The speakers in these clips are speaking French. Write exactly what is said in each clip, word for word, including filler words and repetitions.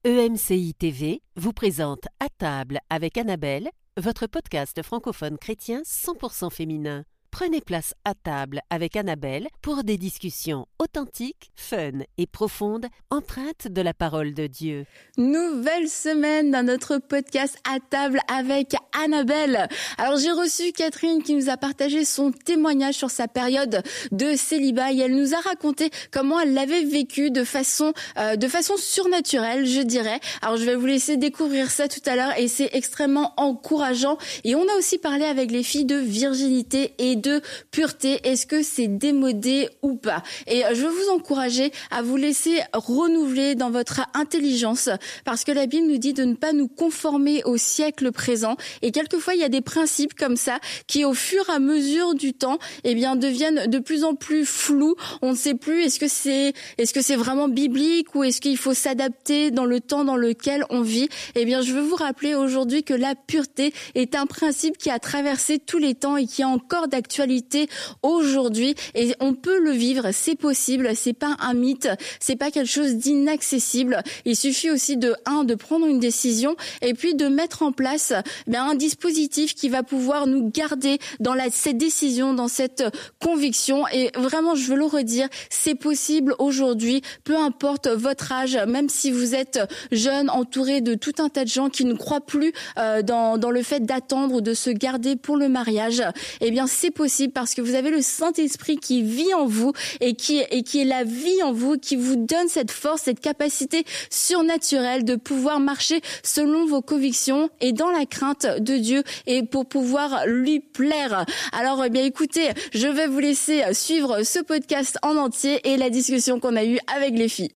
E M C I T V vous présente À table avec Annabelle, votre podcast francophone chrétien cent pour cent féminin. Prenez place à table avec Annabelle pour des discussions authentiques, fun et profondes, empreintes de la parole de Dieu. Nouvelle semaine dans notre podcast À table avec Annabelle. Alors j'ai reçu Catherine qui nous a partagé son témoignage sur sa période de célibat et elle nous a raconté comment elle l'avait vécu de façon euh, de façon surnaturelle, je dirais. Alors je vais vous laisser découvrir ça tout à l'heure et c'est extrêmement encourageant. Et on a aussi parlé avec les filles de virginité et de de pureté, est-ce que c'est démodé ou pas? Et je veux vous encourager à vous laisser renouveler dans votre intelligence parce que la Bible nous dit de ne pas nous conformer au siècle présent et quelquefois il y a des principes comme ça qui au fur et à mesure du temps eh bien deviennent de plus en plus flous. On ne sait plus est-ce que c'est est-ce que c'est vraiment biblique ou est-ce qu'il faut s'adapter dans le temps dans lequel on vit. Eh bien je veux vous rappeler aujourd'hui que la pureté est un principe qui a traversé tous les temps et qui a encore d'actualité aujourd'hui et on peut le vivre, c'est possible, c'est pas un mythe, c'est pas quelque chose d'inaccessible. Il suffit aussi de un de prendre une décision et puis de mettre en place bien un dispositif qui va pouvoir nous garder dans la cette décision, dans cette conviction et vraiment je veux le redire, c'est possible aujourd'hui, peu importe votre âge, même si vous êtes jeune, entouré de tout un tas de gens qui ne croient plus euh, dans dans le fait d'attendre ou de se garder pour le mariage, eh bien c'est possible parce que vous avez le Saint-Esprit qui vit en vous et qui, et qui est la vie en vous, qui vous donne cette force, cette capacité surnaturelle de pouvoir marcher selon vos convictions et dans la crainte de Dieu et pour pouvoir lui plaire. Alors, eh bien, écoutez, je vais vous laisser suivre ce podcast en entier et la discussion qu'on a eue avec les filles.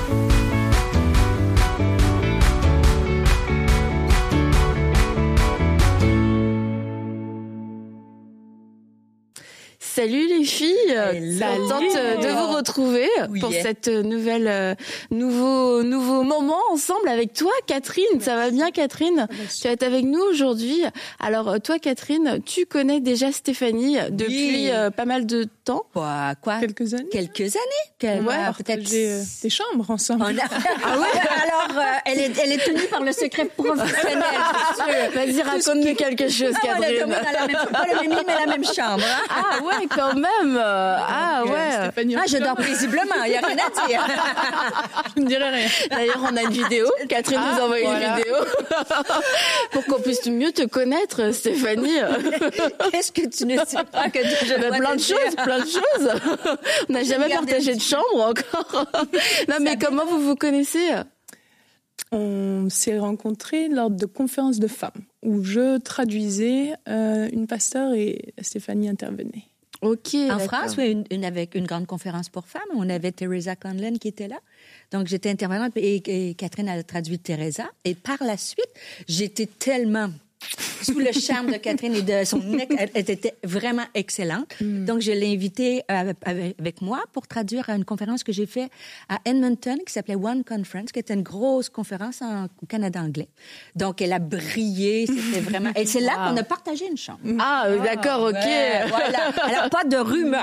Salut les filles, Hello. Contente de vous retrouver oui. pour cette nouvelle euh, nouveau nouveau moment ensemble avec toi Catherine. Merci. Ça va bien Catherine? Merci. Tu vas être avec nous aujourd'hui. Alors toi Catherine, tu connais déjà Stéphanie depuis oui. euh, pas mal de temps. Quoi, quoi Quelques années. Quelques années. Quelle, ouais, ouais, peut-être euh, des chambres ensemble. A... ah ouais. Alors euh, elle est elle est tenue par le secret professionnel. Vas-y raconte-nous quelque chose ah, Catherine. On a la même, pas le même lit mais la même chambre. Hein. Ah ouais. Quand même. Ah ouais. Euh, ah, je dors paisiblement, il n'y a rien à dire. Je ne dirais rien. D'ailleurs, on a une vidéo. Catherine ah, nous a envoyé voilà. une vidéo pour qu'on puisse mieux te connaître, Stéphanie. Qu'est-ce que tu ne sais pas que je ben, plein de choses, plein de choses. On n'a jamais partagé de chambre encore. Non, mais Ça comment vous vous connaissez? On s'est rencontrés lors de conférences de femmes où je traduisais euh, une pasteur et Stéphanie intervenait. Ok. En France, oui, une, une, avec une grande conférence pour femmes, on avait Teresa Conlon qui était là. Donc, j'étais intervenante et, et Catherine a traduit Teresa. Et par la suite, j'étais tellement sous le charme de Catherine et de son... Elle, elle était vraiment excellente. Mm. Donc, je l'ai invitée avec, avec moi pour traduire une conférence que j'ai faite à Edmonton qui s'appelait One Conference, qui était une grosse conférence en Canada anglais. Donc, elle a brillé. C'était vraiment... Et c'est là wow. qu'on a partagé une chambre. Ah, d'accord, OK. Ouais, voilà. Alors, pas de rumeurs.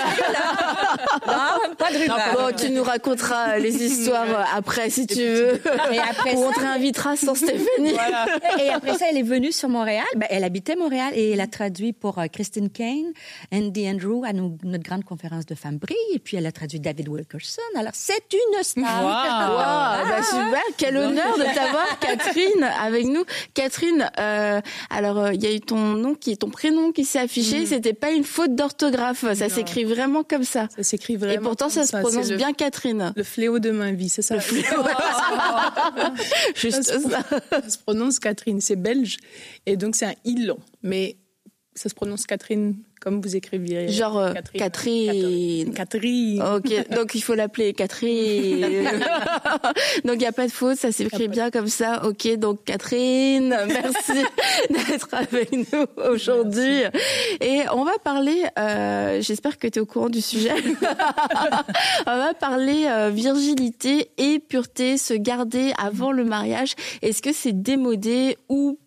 Non, pas de rumeurs. Bon, tu nous raconteras les histoires après, si tu veux. Et après Ou ça, on te réinvitera sans Stéphanie. Voilà. Et après ça, elle est venue sur Montréal. Ben, elle habitait Montréal et elle a traduit pour uh, Christine Kane, Andy Andrew à nous, notre grande conférence de femmes brille. Et puis, elle a traduit David Wilkerson. Alors, c'est une star. Wow. wow. Ah, bah, super. Quel honneur de t'avoir, Catherine, avec nous. Catherine, euh, alors, il euh, y a eu ton nom, qui, ton prénom qui s'est affiché. Mm. C'était pas une faute d'orthographe. Ça non. s'écrit vraiment comme ça. Ça s'écrit vraiment. Et pourtant, ça se prononce le, bien Catherine. Le fléau de ma vie, c'est ça. Le fléau. Juste ça. Se, ça se prononce Catherine. C'est belge. Et donc, c'est un i long. Mais ça se prononce Catherine, comme vous écriviez. Genre euh, Catherine. Catherine. Catherine. OK. Donc, il faut l'appeler Catherine. Donc, il n'y a pas de faute. Ça s'écrit bien comme ça. OK. Donc, Catherine, merci d'être avec nous aujourd'hui. Et on va parler, euh, j'espère que tu es au courant du sujet. On va parler euh, virginité et pureté, se garder avant le mariage. Est-ce que c'est démodé ou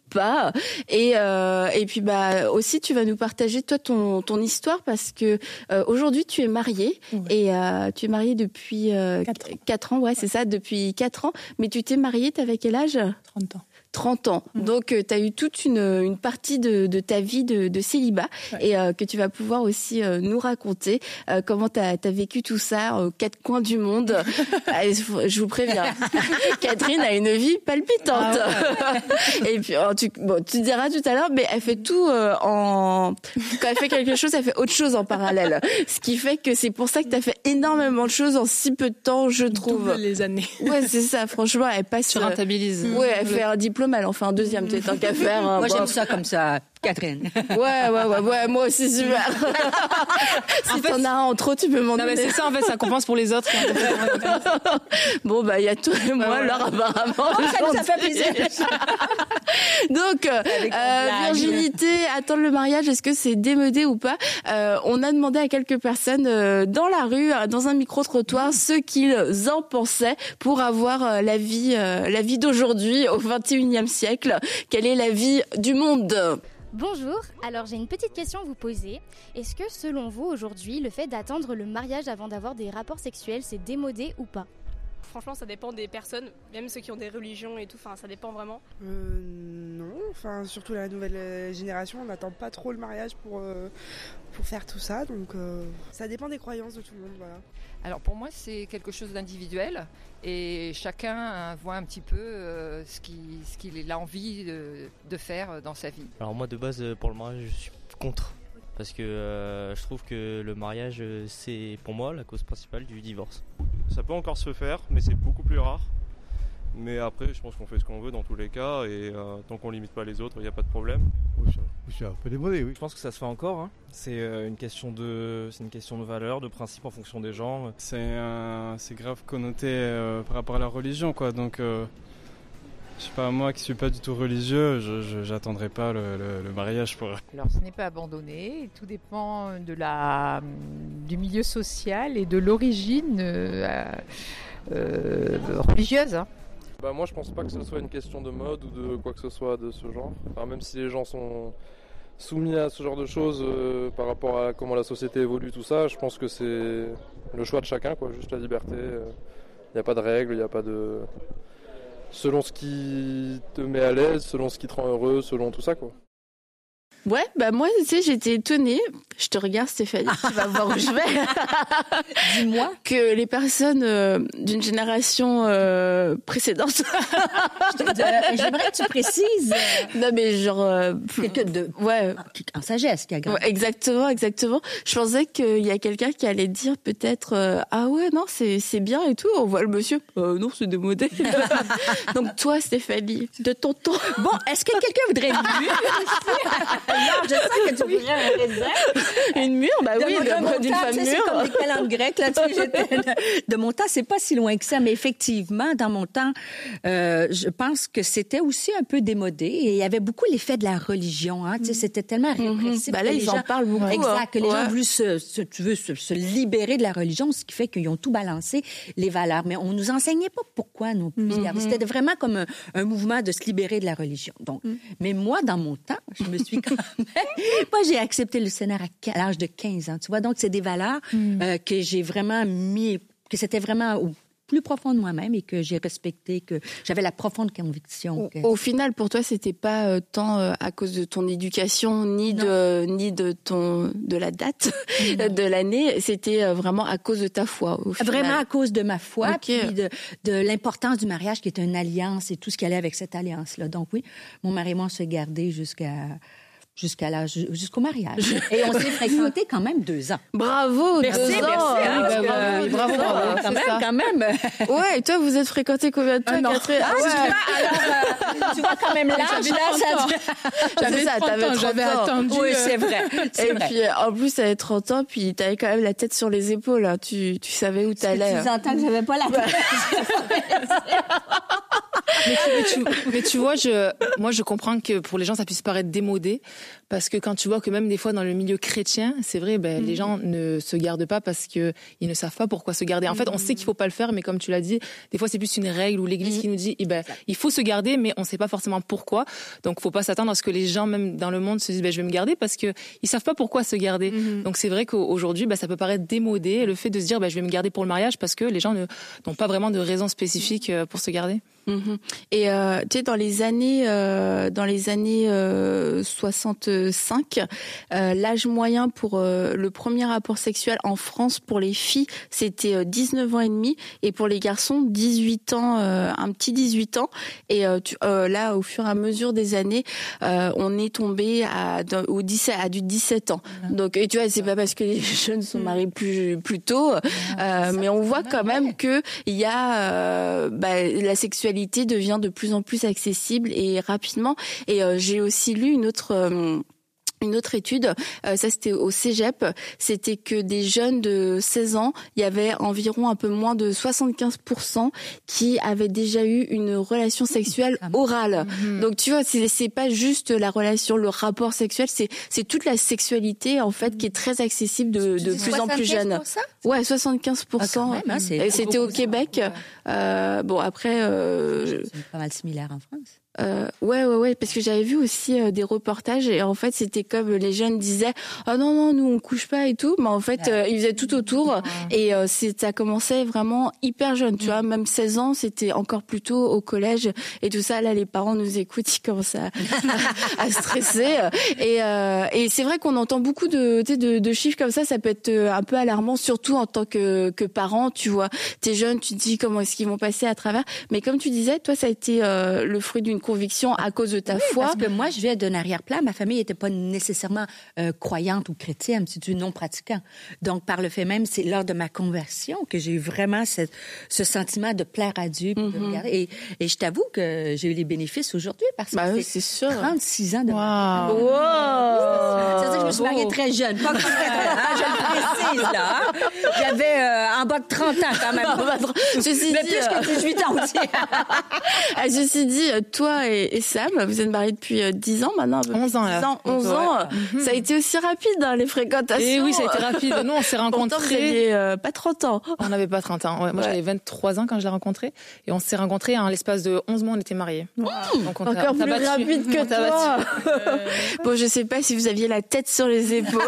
pas. Et euh, et puis bah aussi tu vas nous partager toi ton ton histoire parce que euh, aujourd'hui tu es mariée ouais. et euh, tu es mariée depuis euh, quatre ans, ouais, ouais c'est ça, depuis quatre ans. Mais tu t'es mariée, t'avais quel âge? trente ans. trente ans. Mmh. Donc, euh, tu as eu toute une, une partie de, de ta vie de, de célibat ouais. et euh, que tu vas pouvoir aussi euh, nous raconter euh, comment tu as vécu tout ça aux quatre coins du monde. Je vous préviens, Catherine a une vie palpitante. Ah ouais. Et puis, tu, bon, tu diras tout à l'heure, mais elle fait tout euh, en... Quand elle fait quelque chose, elle fait autre chose en parallèle. Ce qui fait que c'est pour ça que tu as fait énormément de choses en si peu de temps, je trouve. Double les années. Ouais, c'est ça. Franchement, elle passe... Tu rentabilises. Euh, ouais, elle fait un diplôme, elle en fait un deuxième, tu tant qu'à faire. Moi, bon. j'aime ça comme ça, Catherine. Ouais, ouais, ouais, ouais, moi aussi, super. Si en fait, t'en as un en trop, tu peux m'en donner. Non, mais c'est ça, en fait, ça compense pour les autres. Bon, bah, il y a toi et moi, alors, apparemment. Oh, ça, ça fait plaisir. Donc, euh, virginité, attendre le mariage, est-ce que c'est démodé ou pas? euh, On a demandé à quelques personnes euh, dans la rue, dans un micro-trottoir, ce qu'ils en pensaient pour avoir euh, la vie, euh, la vie d'aujourd'hui au vingt et unième siècle. Quelle est la vie du monde? Bonjour, alors j'ai une petite question à vous poser. Est-ce que selon vous aujourd'hui, le fait d'attendre le mariage avant d'avoir des rapports sexuels, c'est démodé ou pas? Franchement, ça dépend des personnes, même ceux qui ont des religions et tout, enfin ça dépend vraiment. Euh, non, enfin surtout la nouvelle génération, on n'attend pas trop le mariage pour, euh, pour faire tout ça, donc euh, ça dépend des croyances de tout le monde, voilà. Alors pour moi c'est quelque chose d'individuel et chacun voit un petit peu euh, ce qu'il ce qu'il a envie de, de faire dans sa vie. Alors moi de base pour le mariage je suis contre parce que euh, je trouve que le mariage c'est pour moi la cause principale du divorce. Ça peut encore se faire mais c'est beaucoup plus rare. Mais après je pense qu'on fait ce qu'on veut dans tous les cas et euh, tant qu'on limite pas les autres il n'y a pas de problème. Oui, c'est un peu démodé, oui. Je pense que ça se fait encore. Hein. C'est euh, une question de, c'est une question de valeur, de principe en fonction des gens. C'est, euh, c'est grave connoté euh, par rapport à la religion, quoi. Donc, euh, je sais pas, moi qui suis pas du tout religieux, je, je j'attendrai pas le, le, le mariage pour. Alors, ce n'est pas abandonné. Tout dépend de la, du milieu social et de l'origine euh, euh, religieuse. Hein. Bah moi je pense pas que ce soit une question de mode ou de quoi que ce soit de ce genre. Enfin, même si les gens sont soumis à ce genre de choses euh, par rapport à comment la société évolue, tout ça, je pense que c'est le choix de chacun, quoi, juste la liberté. Il euh, n'y a pas de règles, il n'y a pas de... Selon ce qui te met à l'aise, selon ce qui te rend heureux, selon tout ça, quoi. Ouais, bah moi, tu sais, j'étais étonnée. Je te regarde, Stéphanie, tu vas voir où je vais. Dis-moi. Que les personnes euh, d'une génération euh, précédente. J'aimerais que tu précises. Non, mais genre. Euh, Quelqu'un de. Ouais. En sagesse, qui a ouais, exactement, exactement. Je pensais qu'il y a quelqu'un qui allait dire peut-être euh, ah ouais, non, c'est, c'est bien et tout. On voit le monsieur. Euh, non, c'est démodé. Donc, toi, Stéphanie, de ton temps. Bon, est-ce que quelqu'un voudrait une mûre? Non, je sais que tu voudrais un raisin. Une mûre, bah oui, de, d'une femme mûre. C'est comme les calendes grecques, là, tu sais, de, de mon temps, c'est pas si loin que ça, mais effectivement, dans mon temps, euh, je pense que c'était aussi un peu démodé et il y avait beaucoup l'effet de la religion, hein, tu sais, c'était tellement répressif. Mmh. Bah là, ils gens, en parlent beaucoup. Exact, hein. que les ouais. gens ont voulu se, se, tu veux, se, se libérer de la religion, ce qui fait qu'ils ont tout balancé, les valeurs. Mais on nous enseignait pas pourquoi non plus. Mmh. C'était vraiment comme un, un mouvement de se libérer de la religion. Donc, mmh. mais moi, dans mon temps, je me suis quand même... Moi, j'ai accepté le Seigneur à l'âge de quinze ans, tu vois. Donc, c'est des valeurs mmh. euh, que j'ai vraiment mis, que c'était vraiment au plus profond de moi-même et que j'ai respecté, que j'avais la profonde conviction. Que... Au, au final, pour toi, c'était pas euh, tant euh, à cause de ton éducation, ni non. de ni de ton de la date non. de l'année. C'était euh, vraiment à cause de ta foi. Au final. Vraiment à cause de ma foi, okay. puis de, de l'importance du mariage, qui est une alliance et tout ce qui allait avec cette alliance-là. Donc oui, mon mari et moi on s'est gardés jusqu'à jusqu'à l'âge, jusqu'au mariage. Et on s'est fréquentés quand même deux ans. Bravo, merci, deux merci, ans. Hein, oui, bah, que, bravo, oui, bravo, bravo, quand même, ça. quand même. Ouais, et toi, vous êtes fréquentés combien de temps, ah, Catherine? Ah, ouais. tu, vois, alors, euh, tu vois quand même l'âge, là, ça... J'avais ça, trente ans, j'avais attendu. Oui, c'est vrai. C'est et vrai. puis, en plus, t'avais trente ans, puis t'avais quand même la tête sur les épaules, hein. tu, tu savais où t'allais. Tu entends que j'avais pas la tête. mais, tu, mais, tu, mais tu vois, je, moi je comprends que pour les gens ça puisse paraître démodé, parce que quand tu vois que même des fois dans le milieu chrétien, c'est vrai, ben, mmh. les gens ne se gardent pas parce qu'ils ne savent pas pourquoi se garder. En fait, on sait qu'il faut pas le faire, mais comme tu l'as dit, des fois c'est plus une règle ou l'Église mmh. qui nous dit eh ben, il faut se garder, mais on sait pas forcément pourquoi. Donc faut pas s'attendre à ce que les gens même dans le monde se disent ben, je vais me garder, parce qu'ils savent pas pourquoi se garder. Mmh. Donc c'est vrai qu'aujourd'hui, ben, ça peut paraître démodé, le fait de se dire ben, je vais me garder pour le mariage, parce que les gens ne, n'ont pas vraiment de raison spécifique pour se garder. Mmh. Et euh, tu sais, dans les années euh, dans les années euh, soixante-cinq, euh, l'âge moyen pour euh, le premier rapport sexuel en France pour les filles, c'était euh, dix-neuf ans et demi, et pour les garçons dix-huit ans, euh, un petit dix-huit ans. Et euh, tu, euh, là, au fur et à mesure des années, euh, on est tombé à au dix-sept, à du dix-sept ans. Mmh. Donc, et tu vois, c'est pas parce que les jeunes sont mariés plus plus tôt, euh, euh, mais on voit quand même que il y a euh, bah, la sexualité devient de plus en plus accessible et rapidement. Et euh, j'ai aussi lu une autre euh, une autre étude, euh, ça c'était au Cégep, c'était que des jeunes de seize ans, il y avait environ un peu moins de soixante-quinze pour cent qui avaient déjà eu une relation sexuelle orale. Mmh. Donc tu vois, c'est, c'est pas juste la relation, le rapport sexuel, c'est c'est toute la sexualité en fait qui est très accessible de, de plus en plus jeunes. Ouais, soixante-quinze pour cent. Ah, même, hein, c'est et c'était au Québec. Ouais. Euh, bon après, euh, c'est pas mal similaire en France. Euh, ouais, ouais, ouais, parce que j'avais vu aussi euh, des reportages et en fait c'était comme les jeunes disaient ah oh, non non nous on couche pas et tout, mais en fait euh, ils faisaient tout autour et euh, c'est ça commençait vraiment hyper jeune, tu vois, même seize ans c'était encore plus tôt au collège et tout ça. Là les parents nous écoutent, ils commencent à, à stresser et euh, et c'est vrai qu'on entend beaucoup de, de de chiffres comme ça, ça peut être un peu alarmant, surtout en tant que que parent, tu vois, t'es jeune, tu te dis comment est-ce qu'ils vont passer à travers, mais comme tu disais, toi ça a été euh, le fruit d'une conviction à cause de ta oui, foi. Parce que moi, je viens d'un arrière-plan. Ma famille n'était pas nécessairement euh, croyante ou chrétienne, c'est du non-pratiquant. Donc, par le fait même, c'est lors de ma conversion que j'ai eu vraiment cette, ce sentiment de plaire à Dieu. Puis mm-hmm. de regarder. Et, et je t'avoue que j'ai eu les bénéfices aujourd'hui parce que bah, c'est, c'est sûr. trente-six ans de mariage. Wow. Wow. C'est-à-dire que je me suis mariée oh. très jeune. Pas comme hein, je le précise, là. J'avais euh, en bas de trente ans, quand même. Ceci Mais dit, plus euh... que dix-huit ans aussi. ah, ceci dit, toi et, et Sam, vous êtes mariés depuis euh, dix ans maintenant. onze ans, là. dix ans, onze ans. Ouais. Ça a été aussi rapide, hein, les fréquentations. Et oui, ça a été rapide. Nous, on s'est rencontrés. Pourtant, vous aviez euh, pas trente ans. On n'avait pas trente ans. Ouais, moi, ouais. j'avais vingt-trois ans quand je l'ai rencontré. Et on s'est rencontrés en l'espace de onze mois, on était mariés. Wow. Donc, on Encore plus battu. Rapide que on toi. Euh... Bon, je sais pas si vous aviez la tête sur les épaules.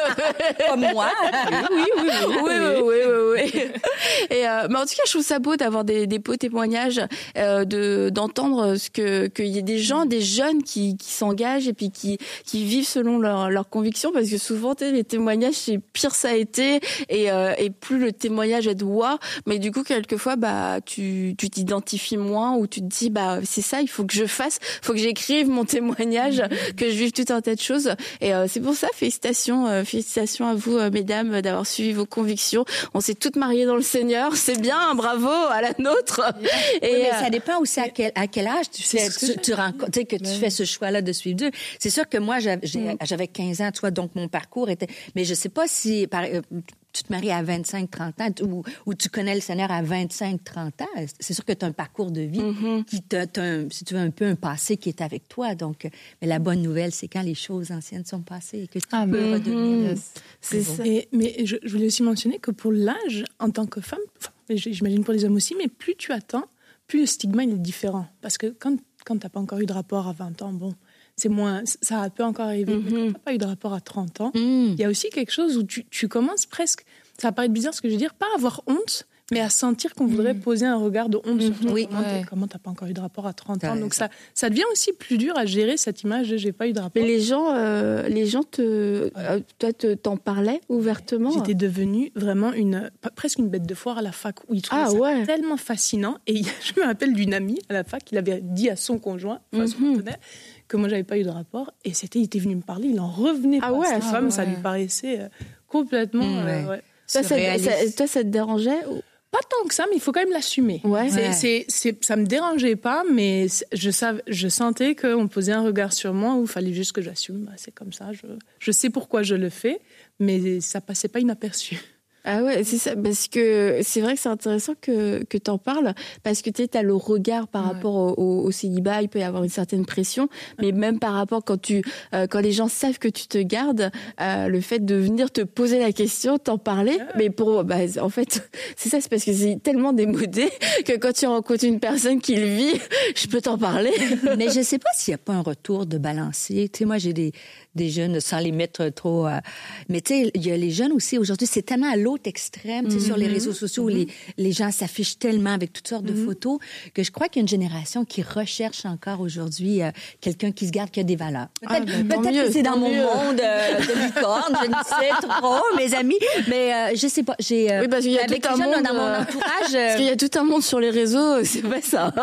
Comme moi. Oui, oui, oui. Oui, oui, oui, oui, oui, oui. Et, euh, mais en tout cas, je trouve ça beau d'avoir des, des beaux témoignages, euh, de, d'entendre ce que, qu'il y ait des gens, des jeunes qui, qui s'engagent et puis qui, qui vivent selon leurs leur convictions, parce que souvent, les témoignages, c'est pire ça a été, et, euh, et plus le témoignage est de ouah, mais du coup, quelquefois, bah, tu, tu t'identifies moins, ou tu te dis, bah, c'est ça, il faut que je fasse, il faut que j'écrive mon témoignage, mmh. que je vive tout un tas de choses. Et euh, c'est pour ça, félicitations, euh, félicitations à vous, euh, mesdames, d'avoir suivi vos convictions. On s'est toutes mariées dans le Seigneur, c'est bien, bravo à la nôtre. Et oui, mais ça dépend aussi à quel, à quel âge tu fais, tu, tu rencontres, tu sais, que tu fais ce choix-là de suivre Dieu. C'est sûr que moi, j'avais, mm. j'avais quinze ans, tu vois, donc mon parcours était, mais je sais pas si, par, euh, tu te maries à vingt-cinq trente ans ou, ou tu connais le Seigneur à vingt-cinq trente ans, c'est sûr que tu as un parcours de vie mm-hmm. qui t'a, t'as un, si tu veux, un peu un passé qui est avec toi. Donc, mais la bonne nouvelle, c'est quand les choses anciennes sont passées et que tu ah, peux mm-hmm. redevenir. C'est ça. Et, mais je, je voulais aussi mentionner que pour l'âge, en tant que femme, enfin, j'imagine pour les hommes aussi, mais plus tu attends, plus le stigma il est différent. Parce que quand, quand tu n'as pas encore eu de rapport à vingt ans, bon, c'est moins, ça peut encore arriver. Mm-hmm. Mais quand tu n'as pas eu de rapport à trente ans, il mm. y a aussi quelque chose où tu, tu commences presque, ça va paraître bizarre ce que je veux dire, pas à avoir honte, mais à sentir qu'on voudrait mmh. poser un regard de honte mmh. sur toi. Oui, comment, ouais. comment t'as pas encore eu de rapport à trente ans. Donc ça, ça devient aussi plus dur à gérer cette image de j'ai pas eu de rapport. Mais les gens, euh, les gens te, ouais. euh, toi, te, t'en parlaient ouvertement. J'étais devenue vraiment une, presque une bête de foire à la fac où ils trouvaient ah, ça ouais. tellement fascinant. Et je me rappelle d'une amie à la fac qui l'avait dit à son conjoint, enfin, mmh. son partenaire, que moi j'avais pas eu de rapport. Et c'était, il était venu me parler, il en revenait ah, pas. Ouais, cette ah, femme, ouais. ça lui paraissait complètement. Mmh, euh, ouais. Ça, ça, ça, toi, ça te dérangeait ou... Pas tant que ça, mais il faut quand même l'assumer. Ouais. C'est, ouais. c'est, c'est, ça me dérangeait pas, mais je, savais, je sentais qu'on posait un regard sur moi où il fallait juste que j'assume. Bah, c'est comme ça, je, je sais pourquoi je le fais, mais ça passait pas inaperçu. Ah ouais, c'est ça, parce que c'est vrai que c'est intéressant que, que t'en parles, parce que tu sais, t'as le regard par ouais. rapport au, au, au célibat, il peut y avoir une certaine pression, mais même par rapport quand tu, euh, quand les gens savent que tu te gardes, euh, le fait de venir te poser la question, t'en parler, ouais. mais pour, bah, en fait, c'est ça, c'est parce que c'est tellement démodé que quand tu rencontres une personne qui le vit, je peux t'en parler. Mais je sais pas s'il y a pas un retour de balancier. Tu sais, moi, j'ai des, des jeunes, sans les mettre trop, euh, mais tu sais, il y a les jeunes aussi, aujourd'hui, c'est tellement à l'autre extrême, tu sais, mm-hmm. sur les réseaux sociaux, mm-hmm. où les, les gens s'affichent tellement avec toutes sortes mm-hmm. de photos, que je crois qu'il y a une génération qui recherche encore aujourd'hui euh, quelqu'un qui se garde, qui a des valeurs. Peut-être, ah, ben, peut-être mieux, que c'est dans mon mieux. monde euh, de licorne, je ne sais trop, mes amis, mais euh, je sais pas, j'ai... Euh, oui, parce qu'il y a avec tout un monde dans mon entourage... Euh... Parce qu'il y a tout un monde sur les réseaux, c'est pas ça.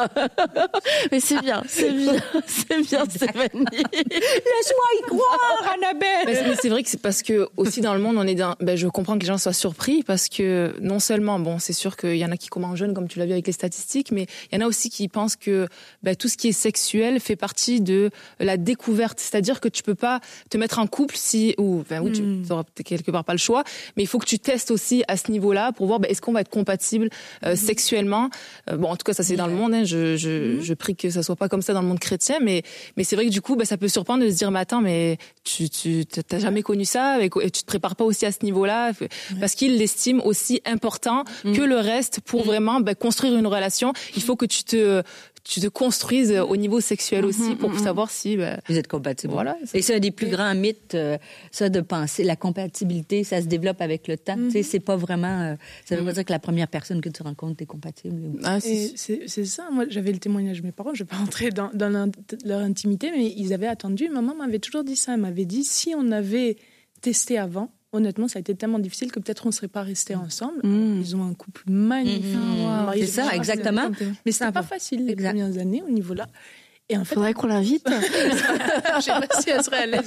Mais c'est bien, c'est bien, c'est bien, Stéphanie. Laisse-moi y croire, Annabelle. Mais c'est vrai que c'est parce que, aussi dans le monde, on est dans... Ben, je comprends que les gens soient surpris, parce que non seulement, bon, c'est sûr qu'il y en a qui commencent jeunes, comme tu l'as vu avec les statistiques, mais il y en a aussi qui pensent que ben, tout ce qui est sexuel fait partie de la découverte. C'est-à-dire que tu peux pas te mettre en couple si, ou, ben oui, tu n'auras mm. quelque part pas le choix, mais il faut que tu testes aussi à ce niveau-là pour voir ben, est-ce qu'on va être compatible euh, mm. sexuellement. Euh, bon, en tout cas, ça c'est dans le monde, hein, je, je, mm. je prie que ça soit pas comme ça dans le monde chrétien, mais, mais c'est vrai que du coup, ben, ça peut surprendre de se dire, mais attends, mais tu, tu, t'as jamais connu ça, et tu te prépares pas aussi à ce niveau-là, parce qu'il l'estime aussi important mmh. que le reste pour mmh. vraiment bah, construire une relation. Il faut que tu te tu te construises au niveau sexuel mmh, aussi pour mmh. savoir si bah, vous êtes compatibles. Voilà. Et c'est un des plus grands mythes, euh, ça de penser la compatibilité, ça se développe avec le temps. Mmh. Tu sais, c'est pas vraiment. Euh, ça veut mmh. pas dire que la première personne que tu rencontres est compatible. Ah, c'est... c'est c'est ça. Moi, j'avais le témoignage de mes parents. Je vais pas rentrer dans, dans leur, leur intimité, mais ils avaient attendu. Maman m'avait toujours dit ça. Elle m'avait dit si on avait testé avant. Honnêtement, ça a été tellement difficile que peut-être on ne serait pas restés ensemble. Mmh. Ils ont un couple magnifique. Mmh. Wow. C'est ça, exactement. Mais c'était pas facile les exact. premières années au niveau-là. Et en fait, faudrait qu'on l'invite. Je sais pas si elle serait à l'aise.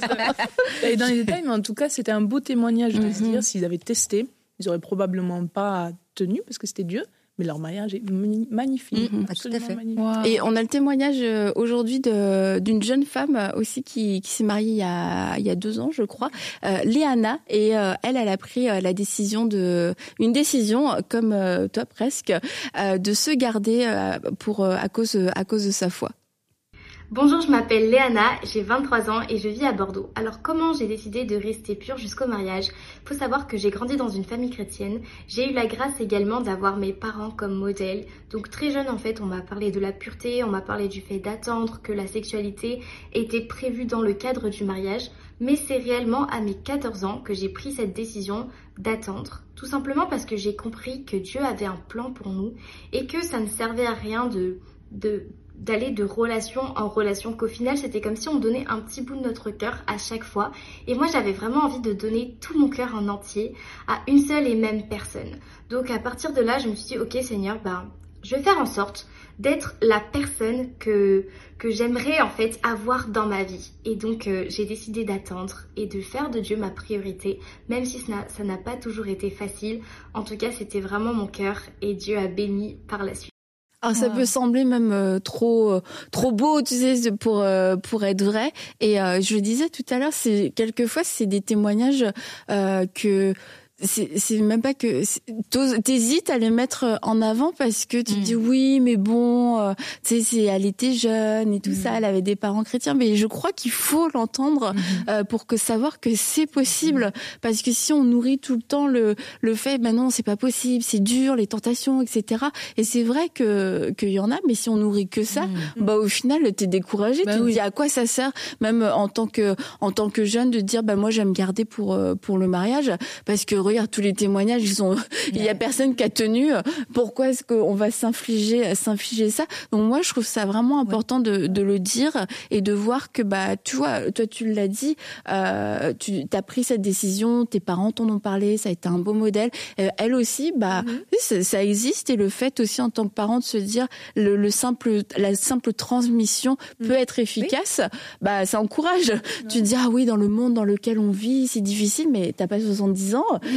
Et dans les détails, mais en tout cas, c'était un beau témoignage de mmh. se dire s'ils avaient testé, ils auraient probablement pas tenu parce que c'était Dieu. Mais leur mariage est magnifique. Mmh, tout à fait. Wow. Et on a le témoignage aujourd'hui de, d'une jeune femme aussi qui, qui s'est mariée il y a, il y a deux ans, je crois, euh, Léana. Et euh, elle, elle a pris euh, la décision de, une décision comme euh, toi presque, euh, de se garder euh, pour euh, à cause à cause de sa foi. Bonjour, je m'appelle Léana, j'ai vingt-trois ans et je vis à Bordeaux. Alors comment j'ai décidé de rester pure jusqu'au mariage? Faut savoir que j'ai grandi dans une famille chrétienne. J'ai eu la grâce également d'avoir mes parents comme modèle. Donc très jeune en fait, on m'a parlé de la pureté, on m'a parlé du fait d'attendre, que la sexualité était prévue dans le cadre du mariage. Mais c'est réellement à mes quatorze ans que j'ai pris cette décision d'attendre. Tout simplement parce que j'ai compris que Dieu avait un plan pour nous et que ça ne servait à rien de... de d'aller de relation en relation, qu'au final c'était comme si on donnait un petit bout de notre cœur à chaque fois, et moi j'avais vraiment envie de donner tout mon cœur en entier à une seule et même personne. Donc à partir de là je me suis dit ok Seigneur, ben je vais faire en sorte d'être la personne que que j'aimerais en fait avoir dans ma vie, et donc euh, j'ai décidé d'attendre et de faire de Dieu ma priorité, même si ça n'a, ça n'a pas toujours été facile. En tout cas c'était vraiment mon cœur et Dieu a béni par la suite. Alors ça wow. peut sembler même euh, trop euh, trop beau, tu sais, pour euh, pour être vrai. Et euh, je le disais tout à l'heure, c'est quelquefois c'est des témoignages euh, que c'est c'est même pas que t'hésites à les mettre en avant parce que tu mmh. te dis oui mais bon euh, tu sais c'est elle était jeune et tout mmh. ça, elle avait des parents chrétiens, mais je crois qu'il faut l'entendre mmh. euh, pour que savoir que c'est possible, mmh. parce que si on nourrit tout le temps le le fait ben non c'est pas possible, c'est dur, les tentations, etc. Et c'est vrai que qu'il y en a, mais si on nourrit que ça, mmh. bah au final t'es découragé, bah tu oui. te dis à quoi ça sert, même en tant que en tant que jeune, de dire bah moi j'aime garder pour pour le mariage, parce que regarde tous les témoignages, ils sont, il y a personne qui a tenu. Pourquoi est-ce qu'on va s'infliger, s'infliger ça? Donc moi, je trouve ça vraiment important de, de le dire et de voir que bah, tu vois, toi tu l'as dit, euh, tu as pris cette décision, tes parents t'en ont parlé, ça a été un beau modèle. Euh, elle aussi, bah, mm-hmm. ça, ça existe, et le fait aussi en tant que parent de se dire le, le simple, la simple transmission mm. peut être efficace, oui. bah ça encourage. Ouais. Tu te dis ah oui, dans le monde dans lequel on vit, c'est difficile, mais t'as pas soixante-dix ans. Mm.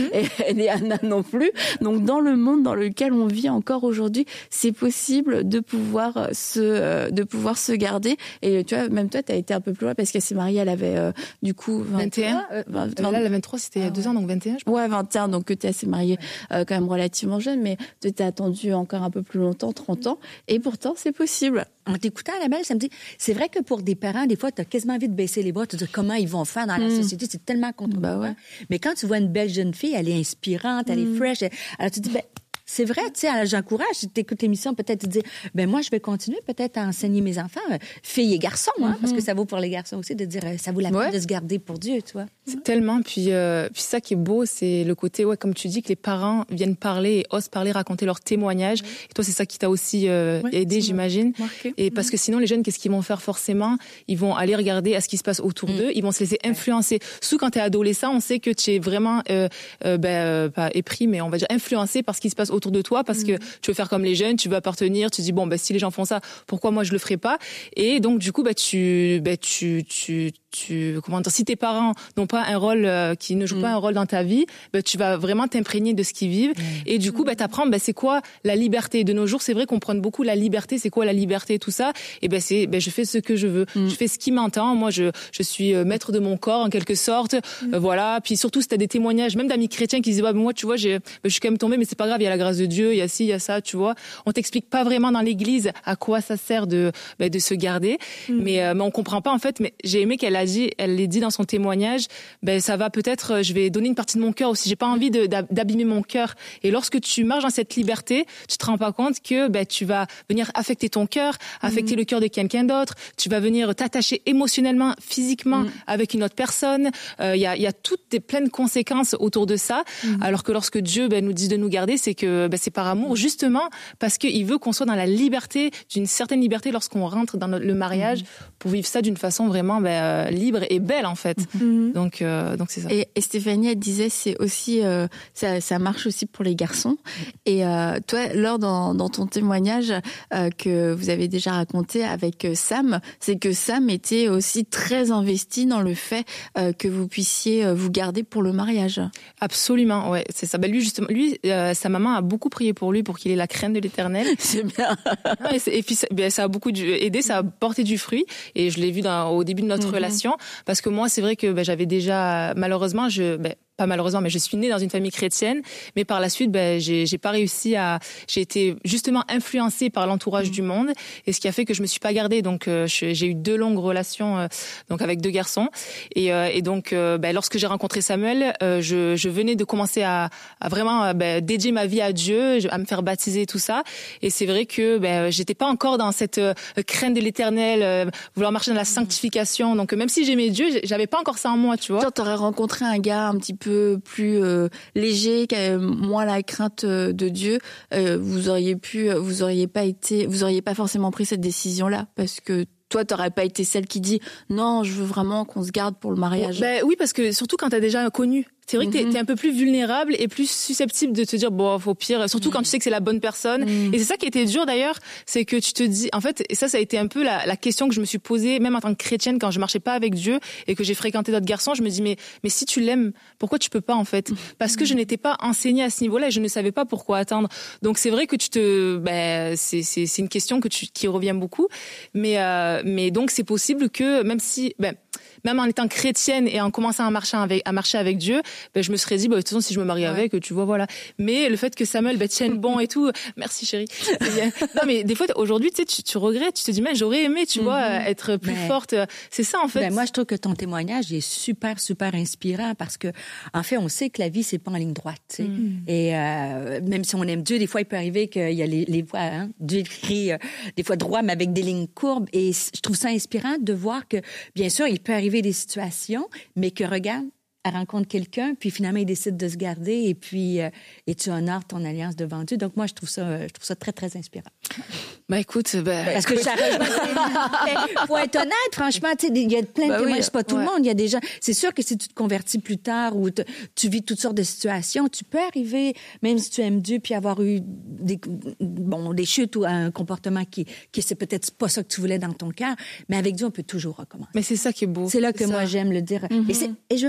et Léana non plus. Donc, dans le monde dans lequel on vit encore aujourd'hui, c'est possible de pouvoir se, de pouvoir se garder. Et tu vois, même toi, tu as été un peu plus loin parce qu'elle s'est mariée, elle avait euh, du coup vingt, vingt et un. Euh, vingt, vingt, là, la vingt-trois, c'était il y a deux ans, donc vingt et un, je pense. Ouais, vingt et un, donc tu es mariée euh, quand même relativement jeune, mais tu t'es attendu encore un peu plus longtemps, trente ans, et pourtant, c'est possible. En t'écoutant, Annabelle, ça me dit, c'est vrai que pour des parents, des fois, tu as quasiment envie de baisser les bras, de te dire comment ils vont faire dans la mmh. société, c'est tellement contre bah ouais. Mais quand tu vois une belle jeune fille, elle est inspirante, elle mmh. est fresh, elle, alors tu te dis, ben, c'est vrai, tu sais, j'encourage, si tu écoutes l'émission, peut-être te dire, ben moi, je vais continuer peut-être à enseigner mes enfants, filles et garçons, hein, mm-hmm. parce que ça vaut pour les garçons aussi, de dire, ça vaut la peine ouais. de se garder pour Dieu, tu vois. C'est tellement, puis, euh, puis ça qui est beau, c'est le côté, ouais, comme tu dis, que les parents viennent parler et osent parler, raconter leurs témoignages. Ouais. Et toi, c'est ça qui t'a aussi euh, ouais, aidé, j'imagine. Marqué. Et parce que sinon, les jeunes, qu'est-ce qu'ils vont faire forcément? Ils vont aller regarder à ce qui se passe autour mm. d'eux, ils vont se laisser influencer. Surtout quand t'es adolescent, on sait que tu es vraiment, euh, euh, ben, euh, pas épris, mais on va dire influencé par ce qui se passe autour de toi, parce mm. que tu veux faire comme les jeunes, tu veux appartenir, tu te dis bon ben si les gens font ça, pourquoi moi je le ferais pas? Et donc du coup bah tu bah tu tu tu comment dire, si tes parents n'ont pas un rôle euh, qui ne jouent mmh. pas un rôle dans ta vie, bah tu vas vraiment t'imprégner de ce qu'ils vivent mmh. et du coup bah t'apprends bah c'est quoi la liberté. De nos jours, c'est vrai qu'on prône beaucoup la liberté, c'est quoi la liberté, tout ça, et ben bah, c'est bah je fais ce que je veux, mmh. je fais ce qui m'entend, moi je je suis maître de mon corps en quelque sorte, mmh. euh, voilà. Puis surtout si t'as des témoignages même d'amis chrétiens qui disent bah moi tu vois j'ai bah, je suis quand même tombée mais c'est pas grave, il y a la grâce de Dieu, il y a ci, il y a ça, tu vois. On t'explique pas vraiment dans l'église à quoi ça sert de bah, de se garder, mmh. mais euh, mais on comprend pas en fait. Mais j'ai aimé qu'elle a dit, elle l'a dit dans son témoignage, ben ça va peut-être, je vais donner une partie de mon cœur aussi. J'ai pas envie de, d'abîmer mon cœur. Et lorsque tu marches dans cette liberté, tu te rends pas compte que ben tu vas venir affecter ton cœur, affecter mmh. le cœur de quelqu'un d'autre. Tu vas venir t'attacher émotionnellement, physiquement mmh. avec une autre personne. Il euh, y a il y a toutes des pleines conséquences autour de ça. Mmh. Alors que lorsque Dieu ben nous dit de nous garder, c'est que ben c'est par amour, justement parce qu'il veut qu'on soit dans la liberté, d'une certaine liberté lorsqu'on rentre dans le mariage, mmh. pour vivre ça d'une façon vraiment ben, euh, libre et belle en fait. Mmh. Donc euh, donc c'est ça. Et, et Stéphanie elle disait c'est aussi euh, ça ça marche aussi pour les garçons. Et euh, toi Laure dans dans ton témoignage euh, que vous avez déjà raconté avec Sam, c'est que Sam était aussi très investi dans le fait euh, que vous puissiez vous garder pour le mariage. Absolument, ouais, c'est ça. Ben lui justement, lui euh, sa maman a beaucoup prié pour lui pour qu'il ait la crainte de l'Éternel. C'est bien. et, et puis ça, ben, ça a beaucoup aidé, ça a porté du fruit. Et je l'ai vu dans, au début de notre mmh. relation, parce que moi c'est vrai que ben, j'avais déjà malheureusement je ben, pas malheureusement, mais je suis née dans une famille chrétienne, mais par la suite, ben, j'ai, j'ai pas réussi à, j'ai été justement influencée par l'entourage mmh. du monde, et ce qui a fait que je me suis pas gardée. Donc, euh, je, j'ai eu deux longues relations, euh, donc avec deux garçons, et, euh, et donc, euh, ben, lorsque j'ai rencontré Samuel, euh, je, je venais de commencer à, à vraiment euh, ben, dédier ma vie à Dieu, à me faire baptiser, tout ça, et c'est vrai que ben, j'étais pas encore dans cette euh, crainte de l'Éternel, euh, vouloir marcher dans la sanctification. Donc, même si j'aimais Dieu, j'avais pas encore ça en moi, tu vois. Genre, t'aurais rencontré un gars un petit peu peu plus euh, léger, qui avait moins la crainte de Dieu, euh, vous auriez pu, vous auriez pas été, vous auriez pas forcément pris cette décision-là, parce que toi, t'aurais pas été celle qui dit non, je veux vraiment qu'on se garde pour le mariage. Ben oui, parce que surtout quand t'as déjà connu. C'est vrai que t'es, t'es un peu plus vulnérable et plus susceptible de te dire bon, faut pire, surtout mmh. quand tu sais que c'est la bonne personne. Mmh. Et c'est ça qui était dur d'ailleurs, c'est que tu te dis, en fait, et ça, ça a été un peu la, la question que je me suis posée, même en tant que chrétienne, quand je marchais pas avec Dieu et que j'ai fréquenté d'autres garçons, je me dis mais mais si tu l'aimes, pourquoi tu peux pas en fait? Parce que je n'étais pas enseignée à ce niveau-là et je ne savais pas pourquoi attendre. Donc c'est vrai que tu te, ben c'est c'est c'est une question que tu qui revient beaucoup, mais euh, mais donc c'est possible que même si ben même en étant chrétienne et en commençant à marcher avec, à marcher avec Dieu, ben, je me serais dit, bah, de toute façon, si je me marie ouais. avec, tu vois, voilà. Mais le fait que Samuel, ben, tienne bon et tout, merci chérie. Non, mais des fois, aujourd'hui, tu sais, tu, tu regrettes, tu te dis, mais j'aurais aimé, tu mm-hmm. vois, être plus mais, forte. C'est ça, en fait. Ben, moi, je trouve que ton témoignage est super, super inspirant parce que, en fait, on sait que la vie, c'est pas en ligne droite, tu sais. Mm. Et, euh, même si on aime Dieu, des fois, il peut arriver qu'il y a les, les voies, hein, Dieu écrit, euh, des fois droit, mais avec des lignes courbes. Et je trouve ça inspirant de voir que, bien sûr, il peut arriver des situations, mais que regarde, elle rencontre quelqu'un, puis finalement, il décide de se garder, et puis euh, et tu honores ton alliance devant Dieu. Donc moi, je trouve ça, je trouve ça très, très inspirant. Ben écoute, ben... Parce que ça rejoint... faut être honnête, franchement, tu sais, il y a plein de bah témoignages, oui, c'est pas tout ouais. le monde, il y a des gens... C'est sûr que si tu te convertis plus tard ou te, tu vis toutes sortes de situations, tu peux arriver, même si tu aimes Dieu, puis avoir eu des, bon, des chutes ou un comportement qui, qui c'est peut-être pas ça que tu voulais dans ton cœur, mais avec Dieu, on peut toujours recommencer. Mais c'est ça qui est beau. C'est là que c'est moi, ça. j'aime le dire. Mm-hmm. Et, c'est, et je veux faire attention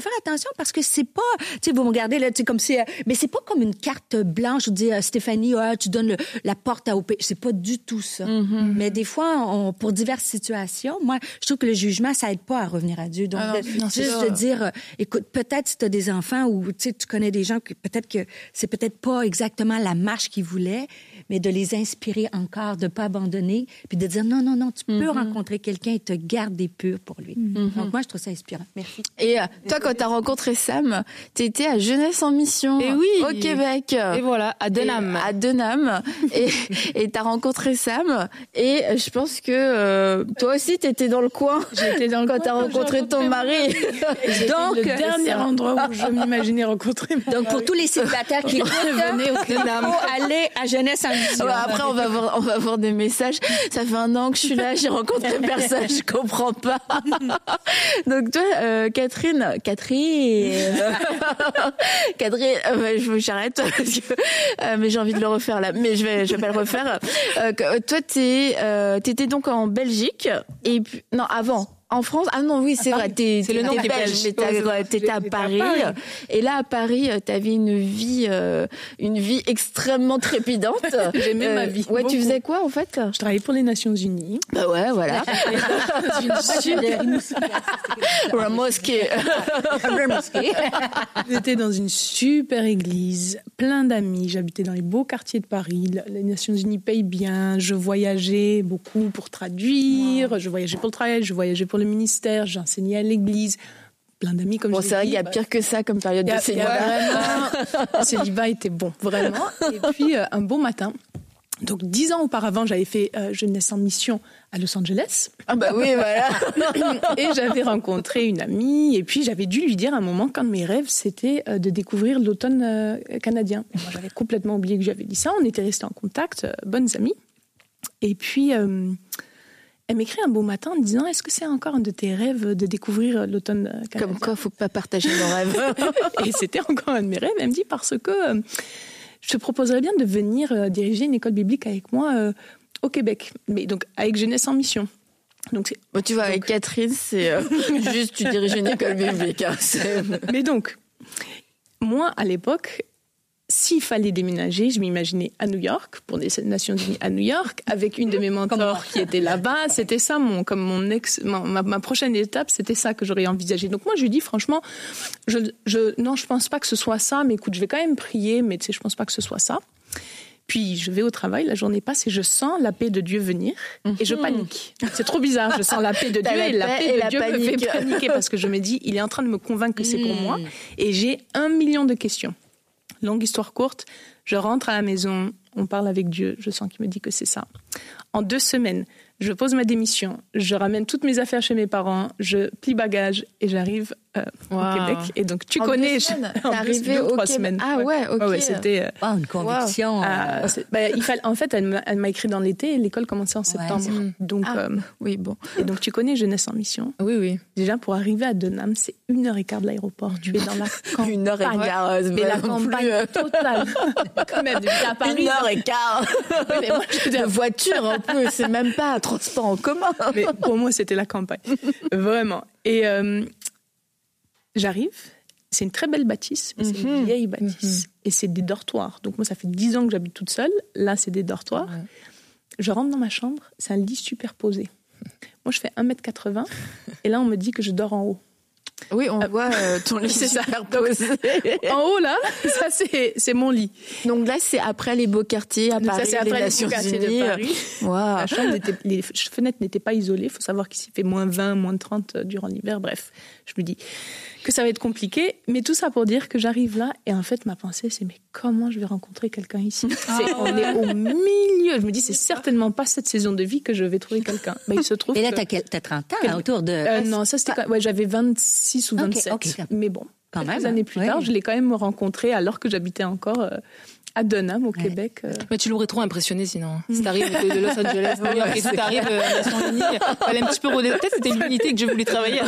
attention parce que c'est pas, tu sais, vous me regardez là, tu sais, comme si, euh, mais c'est pas comme une carte blanche, je dis, euh, Stéphanie, ah, tu donnes le, la porte à O P. C'est pas du tout ça. Mm-hmm. Mais des fois, on, pour diverses situations, moi, je trouve que le jugement, ça aide pas à revenir à Dieu. Donc, ah non, non, juste de dire, euh, écoute, peut-être si tu as des enfants ou, tu sais, tu connais des gens que peut-être que c'est peut-être pas exactement la marche qu'ils voulaient, mais de les inspirer encore, de pas abandonner, puis de dire non, non, non, tu peux mm-hmm. rencontrer quelqu'un et te garder pur pour lui. Mm-hmm. Donc, moi, je trouve ça inspirant. Merci. Et euh, toi, quand tu as rencontré Sam, tu étais à Jeunesse en Mission et oui. au Québec. Et voilà, à Denham. Et, à Denham. et tu as rencontré Sam. Et je pense que euh, toi aussi, tu étais dans le coin. J'étais dans le quand tu as rencontré ton mari. Donc, le dernier endroit où je m'imaginais rencontrer mon Donc, mari. pour tous les célibataires qui venaient au Denham, il faut aller à Jeunesse en Mission. Ouais, après, on va, voir, on va voir des messages. Ça fait un an que je suis là, j'ai rencontré personne, je comprends pas. Donc toi, euh, Catherine, Catherine, Catherine, euh, je j'arrête parce que, euh, mais j'ai envie de le refaire là, mais je vais, je vais pas le refaire. Euh, toi, t'es, euh, t'étais donc en Belgique et puis non avant. En France, ah non, oui, c'est vrai, t'es, c'est le nom t'es belge, mais t'as, t'étais à Paris. Et là, à Paris, t'avais une vie, euh, une vie extrêmement trépidante. J'aimais euh, ma vie. Ouais, beaucoup. Tu faisais quoi, en fait? Je travaillais pour les Nations Unies. Bah ouais, voilà. Mosquée. J'étais dans une super église, plein d'amis. J'habitais dans les beaux quartiers de Paris. Les Nations Unies payent bien. Je voyageais beaucoup pour traduire. Wow. Je voyageais pour le travail. Je voyageais pour le ministère, j'enseignais à l'église, plein d'amis comme bon, je l'ai c'est vrai dit. qu'il y a pire que ça comme période a, de célibat. Le célibat était bon, vraiment. Et puis, euh, un beau matin, donc dix ans auparavant, j'avais fait euh, Jeunesse en Mission à Los Angeles. Ah bah oui, voilà. Et j'avais rencontré une amie, et puis j'avais dû lui dire à un moment qu'un de mes rêves, c'était euh, de découvrir l'automne euh, canadien. Et moi, j'avais complètement oublié que j'avais dit ça. On était restés en contact, euh, bonnes amies. Et puis... Euh, Elle m'écrit un beau matin en me disant « Est-ce que c'est encore un de tes rêves de découvrir l'automne canadien ?» Comme quoi, il ne faut pas partager nos rêves. Et c'était encore un de mes rêves. Elle me dit « Parce que euh, je te proposerais bien de venir euh, diriger une école biblique avec moi euh, au Québec. » Mais donc, avec Jeunesse en Mission. Donc, c'est... Bon, tu vois, donc... avec Catherine, c'est euh, juste tu diriges une école biblique. Hein, c'est... Mais donc, moi, à l'époque... S'il fallait déménager, je m'imaginais à New York, pour des Nations Unies à New York, avec une de mes mentors qui était là-bas. C'était ça, mon, comme mon ex, ma, ma prochaine étape, c'était ça que j'aurais envisagé. Donc moi, je lui dis franchement, je, je, non, je pense pas que ce soit ça, mais écoute, je vais quand même prier, mais tu sais, je pense pas que ce soit ça. Puis je vais au travail, la journée passe et je sens la paix de Dieu venir et je panique. C'est trop bizarre, je sens la paix de Dieu la et la paix, paix de la Dieu panique. me fait paniquer parce que je me dis, il est en train de me convaincre que c'est pour moi et j'ai un million de questions. Longue histoire courte, je rentre à la maison, on parle avec Dieu, je sens qu'il me dit que c'est ça. En deux semaines, je pose ma démission, je ramène toutes mes affaires chez mes parents, je plie bagage et j'arrive euh, wow. au Québec. Et donc tu en connais, deux semaines. en T'es arrivée deux, au trois Québec. semaines. Ah ouais, ok. Ouais, ouais, c'était euh, wow, une conviction. Wow. Euh, bah, il fallait, en fait, elle m'a, elle m'a écrit dans l'été et l'école commençait en septembre. Ouais, donc ah, euh, oui, bon. Et donc tu connais Jeunesse en Mission. Oui, oui. Déjà pour arriver à Denham, c'est une heure et quart de l'aéroport. Tu es dans la campagne. Une heure et quart, mais la campagne plus... totale. Quand même, à Paris, une heure et quart. Oui, mais moi, je de voiture en plus, c'est même pas un transport en commun. Mais pour moi, c'était la campagne, vraiment. Et euh, j'arrive. C'est une très belle bâtisse, mais c'est une vieille bâtisse. Mm-hmm. Et c'est des dortoirs. Donc moi, ça fait dix ans que j'habite toute seule. Là, c'est des dortoirs. Ouais. Je rentre dans ma chambre, c'est un lit superposé. Moi, je fais un mètre quatre-vingts. Et là, on me dit que je dors en haut. Oui, on euh, voit euh, ton lit c'est superposé. En haut, là, ça, c'est, c'est mon lit. Donc là, c'est après les beaux quartiers à Paris, ça, c'est après les, les beaux quartiers de Paris. Wow. La chambre était, les fenêtres n'étaient pas isolées. Il faut savoir qu'ici, il fait moins vingt, moins trente durant l'hiver. Bref, je me dis que ça va être compliqué. Mais tout ça pour dire que j'arrive là. Et en fait, ma pensée, c'est mais comment je vais rencontrer quelqu'un ici c'est, oh. On est au milieu. Je me dis, c'est certainement pas cette saison de vie que je vais trouver quelqu'un. Mais il se trouve Et là, que... t'as, quel... t'as trente ans, là, autour de... Euh, non, ça, c'était... Quand... Ouais, j'avais vingt-six ou vingt-sept. Okay, okay. Mais bon, quand quelques même, années plus oui. tard, je l'ai quand même rencontré alors que j'habitais encore... Euh... à Dunham, au ouais. Québec. Euh... Mais tu l'aurais trop impressionné sinon. Si t'arrives de, de Los Angeles, New York, et si t'arrives à Nations Unies, fallait un petit peu rôder. Peut-être c'était l'unité que je voulais travailler.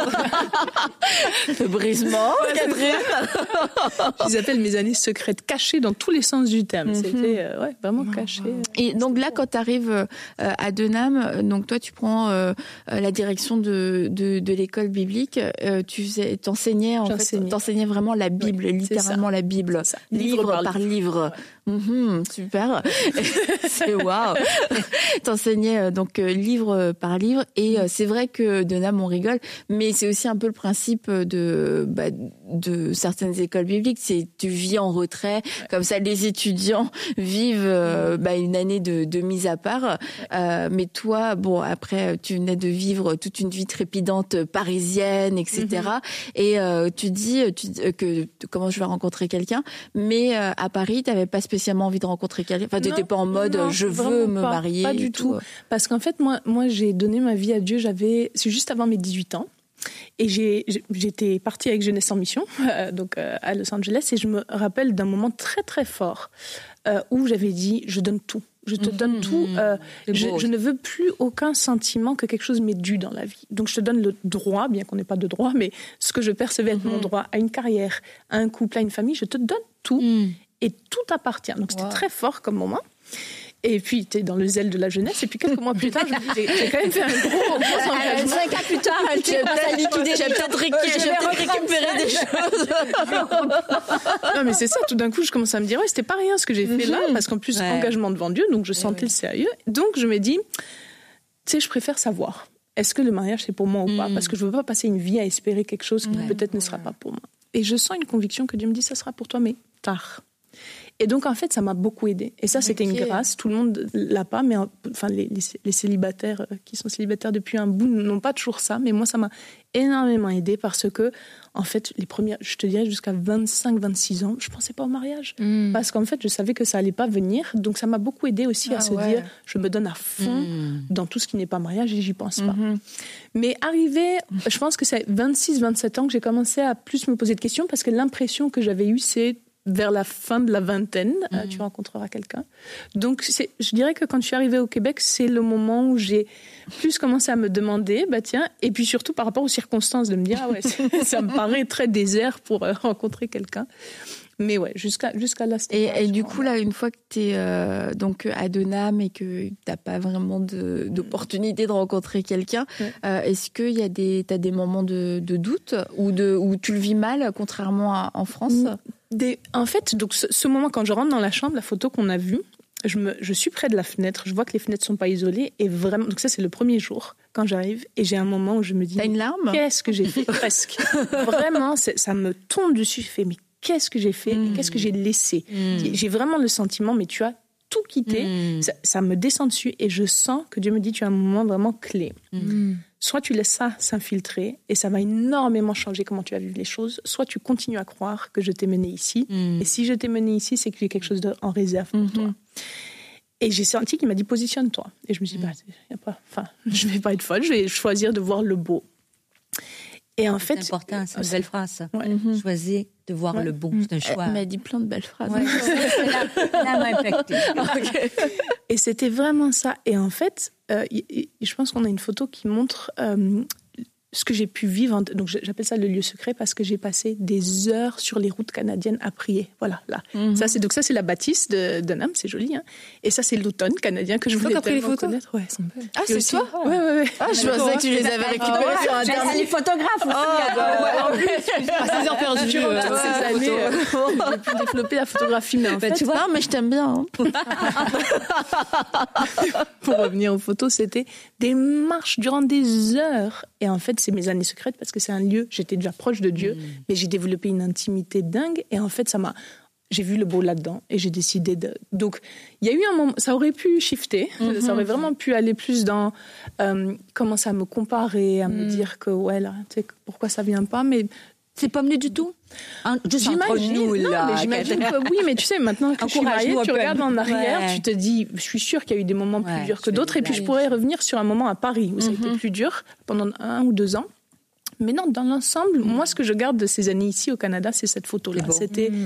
Le brisement, Catherine. Je les appelle mes années secrètes, cachées dans tous les sens du terme. Mm-hmm. C'était euh, ouais, vraiment caché. Et donc là, quand tu arrives euh, à Dunham, donc toi, tu prends euh, la direction de, de, de l'école biblique. Euh, tu faisais, t'enseignais, en fait, t'enseignais vraiment la Bible, ouais, littéralement la Bible, livre, livre par, par livre. livre. Ouais. Mmh, super, c'est waouh. T'enseignais euh, donc euh, livre par livre, et euh, c'est vrai que Dunham, on rigole, mais c'est aussi un peu le principe de bah, de certaines écoles bibliques, c'est tu vis en retrait, ouais. Comme ça les étudiants vivent euh, bah, une année de, de mise à part. Ouais. Euh, mais toi, bon, après tu venais de vivre toute une vie trépidante parisienne, et cetera. Mm-hmm. Et euh, tu dis tu, euh, que comment je vais rencontrer quelqu'un, mais euh, à Paris, t'avais pas spécialement envie de rencontrer quelqu'un. Enfin, t'étais pas en mode non, je veux me pas, marier. Pas du tout. tout. Parce qu'en fait, moi, moi, j'ai donné ma vie à Dieu. J'avais, c'est juste avant mes dix-huit ans. Et j'ai, j'étais partie avec Jeunesse en Mission, euh, donc euh, à Los Angeles, et je me rappelle d'un moment très très fort euh, où j'avais dit je donne tout. Je te mmh, donne tout. Euh, je, je ne veux plus aucun sentiment que quelque chose m'est dû dans la vie. Donc je te donne le droit, bien qu'on n'ait pas de droit, mais ce que je percevais être mmh. mon droit à une carrière, à un couple, à une famille, je te donne tout. Mmh. Et tout appartient. Donc c'était wow. très fort comme moment. Et puis, tu es dans le zèle de la jeunesse. Et puis, quelques mois plus tard, je me dis, j'ai quand même fait un gros, gros engagement. Cinq ans plus tard, elle t'est pas liquidée. J'ai peut-être récupéré des choses. Non, mais c'est ça. Tout d'un coup, je commence à me dire, ouais, c'était pas rien ce que j'ai fait là. Parce qu'en plus, ouais. engagement devant Dieu. Donc, je sentais oui. le sérieux. Donc, je me dis, tu sais, je préfère savoir. Est-ce que le mariage, c'est pour moi ou pas? Parce que je veux pas passer une vie à espérer quelque chose qui ouais. peut-être ne sera pas pour moi. Et je sens une conviction que Dieu me dit, ça sera pour toi, mais tard. Et donc, en fait, ça m'a beaucoup aidée. Et ça, c'était okay. une grâce. Tout le monde l'a pas, mais enfin, les, les, les célibataires qui sont célibataires depuis un bout n'ont pas toujours ça. Mais moi, ça m'a énormément aidée parce que, en fait, les premières, je te dirais jusqu'à vingt-cinq, vingt-six ans, je pensais pas au mariage. Mm. Parce qu'en fait, je savais que ça allait pas venir. Donc, ça m'a beaucoup aidée aussi ah, à se ouais. dire, je me donne à fond mm. dans tout ce qui n'est pas mariage et j'y pense pas. Mm-hmm. Mais arrivé, je pense que c'est vingt-six, vingt-sept ans que j'ai commencé à plus me poser de questions parce que l'impression que j'avais eue, c'est vers la fin de la vingtaine, mmh. euh, tu rencontreras quelqu'un. Donc, c'est, je dirais que quand je suis arrivée au Québec, c'est le moment où j'ai plus commencé à me demander, bah tiens, et puis surtout par rapport aux circonstances, de me dire, ah ouais, ça me paraît très désert pour euh, rencontrer quelqu'un. Mais ouais, jusqu'à, jusqu'à là, c'était... Et, et du coup, là, une fois que tu es euh, donc à Dunham et que tu n'as pas vraiment de, d'opportunité de rencontrer quelqu'un, ouais. euh, est-ce que y a des, tu as des moments de, de doute ou de, où tu le vis mal, contrairement à en France? Des, en fait, donc ce, ce moment, quand je rentre dans la chambre, la photo qu'on a vue, je, me, je suis près de la fenêtre, je vois que les fenêtres ne sont pas isolées, et vraiment, donc ça, c'est le premier jour, quand j'arrive, et j'ai un moment où je me dis... T'as une larme? Qu'est-ce que j'ai fait? Presque. Vraiment, c'est, ça me tombe dessus, je fais, mais qu'est-ce que j'ai fait? Mmh. Qu'est-ce que j'ai laissé? Mmh. J'ai vraiment le sentiment, mais tu as tout quitté, mmh. ça, ça me descend dessus, et je sens que Dieu me dit, tu as un moment vraiment clé. Mmh. Soit tu laisses ça s'infiltrer et ça va énormément changer comment tu vas vivre les choses, soit tu continues à croire que je t'ai mené ici. Mm. Et si je t'ai mené ici, c'est que j'ai quelque chose de, en réserve pour mm-hmm. toi. Et j'ai senti qu'il m'a dit positionne-toi. Et je me suis dit, mm. bah, y a pas, enfin, je ne vais pas être folle, je vais choisir de voir le beau. Et en fait, c'est important, c'est une belle phrase. Ça. Ouais. Mm-hmm. Choisir de voir ouais. le beau, c'est un choix. Elle m'a dit plein de belles phrases. Ouais, ça m'a impacté. Okay. Et c'était vraiment ça. Et en fait, euh, y, y, je pense qu'on a une photo qui montre euh, ce que j'ai pu vivre. Donc j'appelle ça le lieu secret parce que j'ai passé des heures sur les routes canadiennes à prier. Voilà, là. Mm-hmm. Ça, c'est, donc ça, c'est la bâtisse de Dunham, c'est joli. Hein. Et ça, c'est l'automne canadien que je voulais tellement les photos connaître. Ouais, elles sont belles. Ah, c'est aussi, toi? Ouais, ouais, ouais. Ah, je pensais que tu les avais récupérées oh, sur Internet. C'est les photographes aussi. Oh, bah, ouais, en plus, à six heures perdues, tu vois, toutes ces années, j'ai pu développer la photographie. Mais en bah, fait, tu vois, non, mais je t'aime bien. Hein. Pour revenir aux photos, c'était des marches durant des heures. Et en fait, c'est mes années secrètes parce que c'est un lieu, j'étais déjà proche de Dieu, mmh. mais j'ai développé une intimité dingue. Et en fait, ça m'a, j'ai vu le beau là-dedans et j'ai décidé de... Donc, il y a eu un moment, ça aurait pu shifter, mmh. ça aurait vraiment pu aller plus dans euh, commencer à me comparer, à mmh. me dire que, ouais, là, tu sais, pourquoi ça vient pas, mais... C'est pas venu du tout. Un, juste entre nous, là. Non, mais j'imagine que oui, mais tu sais, maintenant que je suis mariée, tu regardes en arrière, ouais. tu te dis, je suis sûre qu'il y a eu des moments plus ouais, durs que d'autres, et puis je pourrais revenir sur un moment à Paris où mm-hmm. ça a été plus dur pendant un ou deux ans. Mais non, dans l'ensemble, mm. moi, ce que je garde de ces années ici au Canada, c'est cette photo-là. C'est C'était, mm.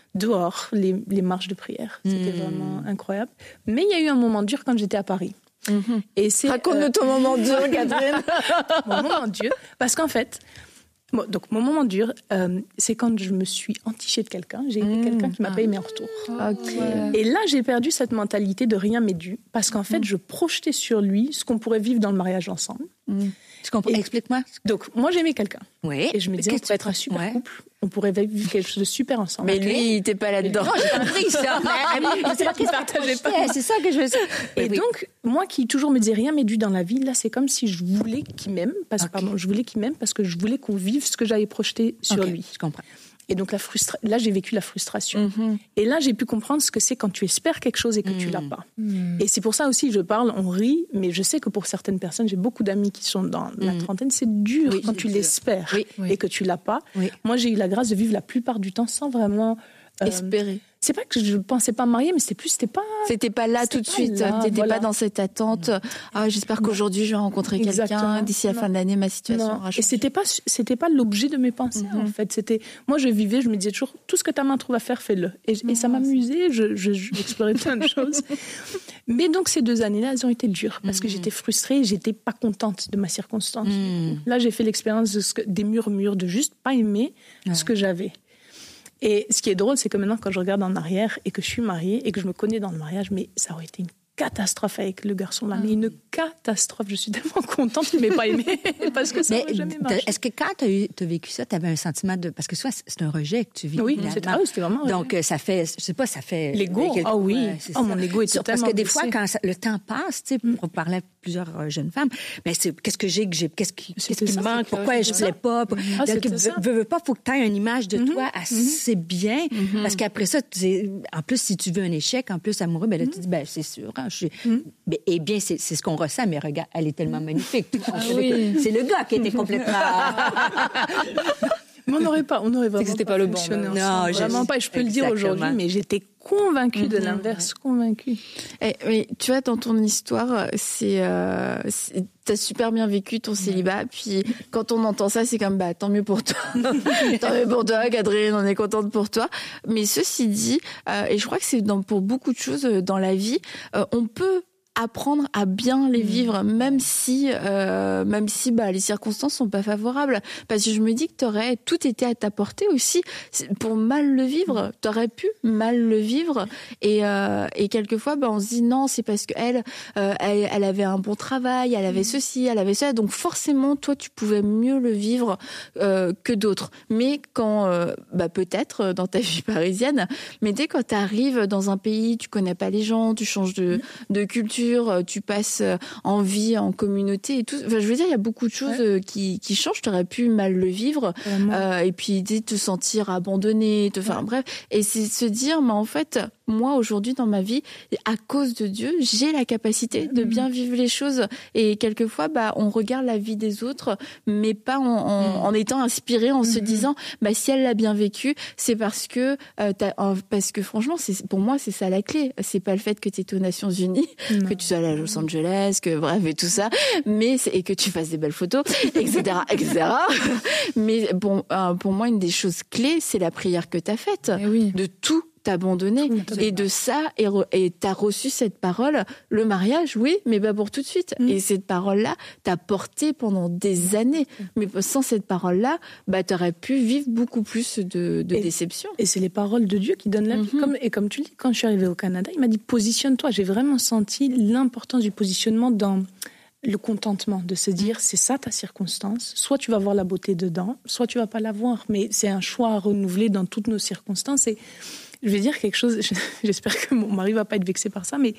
dehors, les, les marches de prière. C'était mmh. vraiment incroyable. Mais il y a eu un moment dur quand j'étais à Paris. Mmh. Et c'est, Raconte-nous euh... ton moment dur, Catherine. Mon moment dur, parce qu'en fait, bon, donc mon moment dur, euh, c'est quand je me suis entichée de quelqu'un. J'ai aimé mmh. quelqu'un qui m'a ah. pas aimé en retour. Okay. Et là, j'ai perdu cette mentalité de rien m'est dû, parce qu'en fait, mmh. je projetais sur lui ce qu'on pourrait vivre dans le mariage ensemble. Mmh. Tu comprends? Et, Explique-moi. Donc, moi, j'aimais quelqu'un. Oui. Et je me disais, on pourrait être un super ouais. couple. On pourrait vivre quelque chose de super ensemble. Mais lui, il n'était pas là-dedans. Non, j'ai compris ça. Mais c'est pas qu'il partageait pas. C'est ça que je veux dire. Et oui. donc, moi qui toujours me disais rien m'est dû dans la vie, là, c'est comme si je voulais qu'il m'aime. Parce, okay. pardon, je voulais qu'il m'aime parce que je voulais qu'on vive ce que j'avais projeté sur okay. lui. Je comprends. Et donc, la frustra... là, j'ai vécu la frustration. Mm-hmm. Et là, j'ai pu comprendre ce que c'est quand tu espères quelque chose et que mm. tu l'as pas. Mm. Et c'est pour ça aussi, je parle, on rit, mais je sais que pour certaines personnes, j'ai beaucoup d'amis qui sont dans la trentaine, c'est dur oui, quand c'est tu dur. l'espères oui, oui. et que tu l'as pas. Oui. Moi, j'ai eu la grâce de vivre la plupart du temps sans vraiment... Euh, espérer. C'est pas que je pensais pas me marier, mais c'était plus, c'était pas. C'était pas là tout de suite. Là, T'étais voilà. pas dans cette attente. Ah, j'espère qu'aujourd'hui je vais rencontrer Exactement. quelqu'un. D'ici la non. fin de l'année, ma situation non. aura changé. Et c'était pas, c'était pas l'objet de mes pensées mm-hmm. en fait. C'était, moi je vivais, je me disais toujours, tout ce que ta main trouve à faire, fais-le. Et, mm-hmm. et ça m'amusait. Je, je, j'explorais plein de choses. Mais donc ces deux années-là, elles ont été dures parce mm-hmm. que j'étais frustrée, j'étais pas contente de ma circonstance. Mm-hmm. Là, j'ai fait l'expérience de ce que, des murmures, de juste pas aimer ouais. ce que j'avais. Et ce qui est drôle, c'est que maintenant, quand je regarde en arrière et que je suis mariée et que je me connais dans le mariage, mais ça aurait été une catastrophe avec le garçon là, mais une catastrophe. Je suis tellement contente qu'il ne m'ait pas aimée parce que ça n'aurait jamais marché. Est-ce que quand tu as vécu ça, tu avais un sentiment de... Parce que soit c'est un rejet que tu vis. Oui, c'était, ah oui, c'était vraiment un Donc, ça fait, je sais pas, ça fait... L'ego, ah oui. Ouais, oh, ça. Mon ego est totalement Parce que des blessé. fois, quand ça, le temps passe, tu sais, pour parler à plusieurs jeunes femmes, mais c'est, qu'est-ce que j'ai, que j'ai qu'est-ce qui, qu'est-ce qui me manque, pourquoi je ne plais pas. Ah, Donc, veux, veux pas, il faut que tu aies une image de toi assez bien, parce qu'après ça, en plus, si tu veux un échec, en plus amoureux, ben là, tu dis, ben c'est sûr, je suis... Eh bien, c'est, c'est ce qu'on ressent, mais regarde, elle est tellement magnifique. Ah, oui. C'est le gars qui était complètement... Mais on n'aurait pas, on n'aurait vraiment c'était pas, pas le bon. Non, vraiment pas. Et je peux Exactement. le dire aujourd'hui, mais j'étais convaincue mm-hmm. de l'inverse, convaincue. Et, mais tu vois, dans ton histoire, c'est, euh, c'est, t'as super bien vécu ton célibat. Puis quand on entend ça, c'est comme bah tant mieux pour toi, tant mieux pour toi, Catherine, on est contente pour toi. Mais ceci dit, euh, et je crois que c'est dans, pour beaucoup de choses dans la vie, euh, on peut apprendre à bien les vivre, même si, euh, même si bah, les circonstances sont pas favorables. Parce que je me dis que t'aurais tout été à ta portée aussi pour mal le vivre. T'aurais pu mal le vivre. Et, euh, et quelquefois, bah, on se dit non, c'est parce qu'elle, euh, elle, elle avait un bon travail, elle avait ceci, elle avait ça. Donc forcément, toi, tu pouvais mieux le vivre euh, que d'autres. Mais quand, euh, bah, peut-être dans ta vie parisienne, mais dès quand t'arrives dans un pays, tu connais pas les gens, tu changes de, de culture, tu passes en vie, en communauté et tout. Enfin, je veux dire, il y a beaucoup de choses ouais. qui, qui changent. Tu aurais pu mal le vivre euh, et puis te sentir abandonné. Te, enfin, ouais. bref. Et c'est se dire, mais en fait, moi, aujourd'hui, dans ma vie, à cause de Dieu, j'ai la capacité de bien vivre les choses. Et quelquefois, bah, on regarde la vie des autres, mais pas en, en, en étant inspiré, en mm-hmm. se disant, bah, si elle l'a bien vécu, c'est parce que, euh, t'as, parce que franchement, c'est, pour moi, c'est ça la clé. C'est pas le fait que tu es aux Nations Unies, non. que tu sois à Los Angeles, que bref, et tout ça, mais c'est, et que tu fasses des belles photos, et cetera, et cetera. Mais bon, euh, pour moi, une des choses clés, c'est la prière que tu as faite, oui. de tout t'abandonner. Et de ça, et, re, et t'as reçu cette parole, le mariage, oui, mais pas pour tout de suite. Mm. Et cette parole-là, t'as porté pendant des années. Mais sans cette parole-là, bah, t'aurais pu vivre beaucoup plus de, de et, déception. Et c'est les paroles de Dieu qui donnent la vie. Mm-hmm. Comme, et comme tu le dis, quand je suis arrivée au Canada, il m'a dit, positionne-toi. J'ai vraiment senti l'importance du positionnement dans le contentement, de se dire, c'est ça ta circonstance. Soit tu vas voir la beauté dedans, soit tu vas pas la voir. Mais c'est un choix à renouveler dans toutes nos circonstances. Et je vais dire quelque chose, j'espère que mon mari va pas être vexé par ça, mais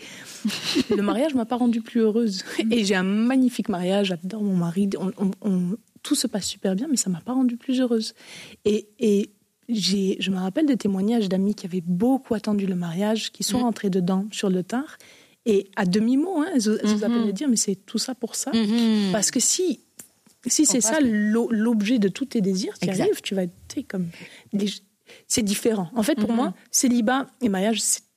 le mariage m'a pas rendue plus heureuse. Et j'ai un magnifique mariage, j'adore mon mari, on, on, on, tout se passe super bien, mais ça m'a pas rendue plus heureuse. Et, et j'ai, je me rappelle de témoignages d'amis qui avaient beaucoup attendu le mariage, qui sont mmh. rentrés dedans sur le tard, et à demi-mot, hein, elles mmh. vous appellent de dire, mais c'est tout ça pour ça. Mmh. Parce que si, si c'est ça l'objet de tous tes désirs, tu arrives, tu vas être comme... Les, c'est différent. En fait, pour mm-hmm. moi, célibat et mariage, c'est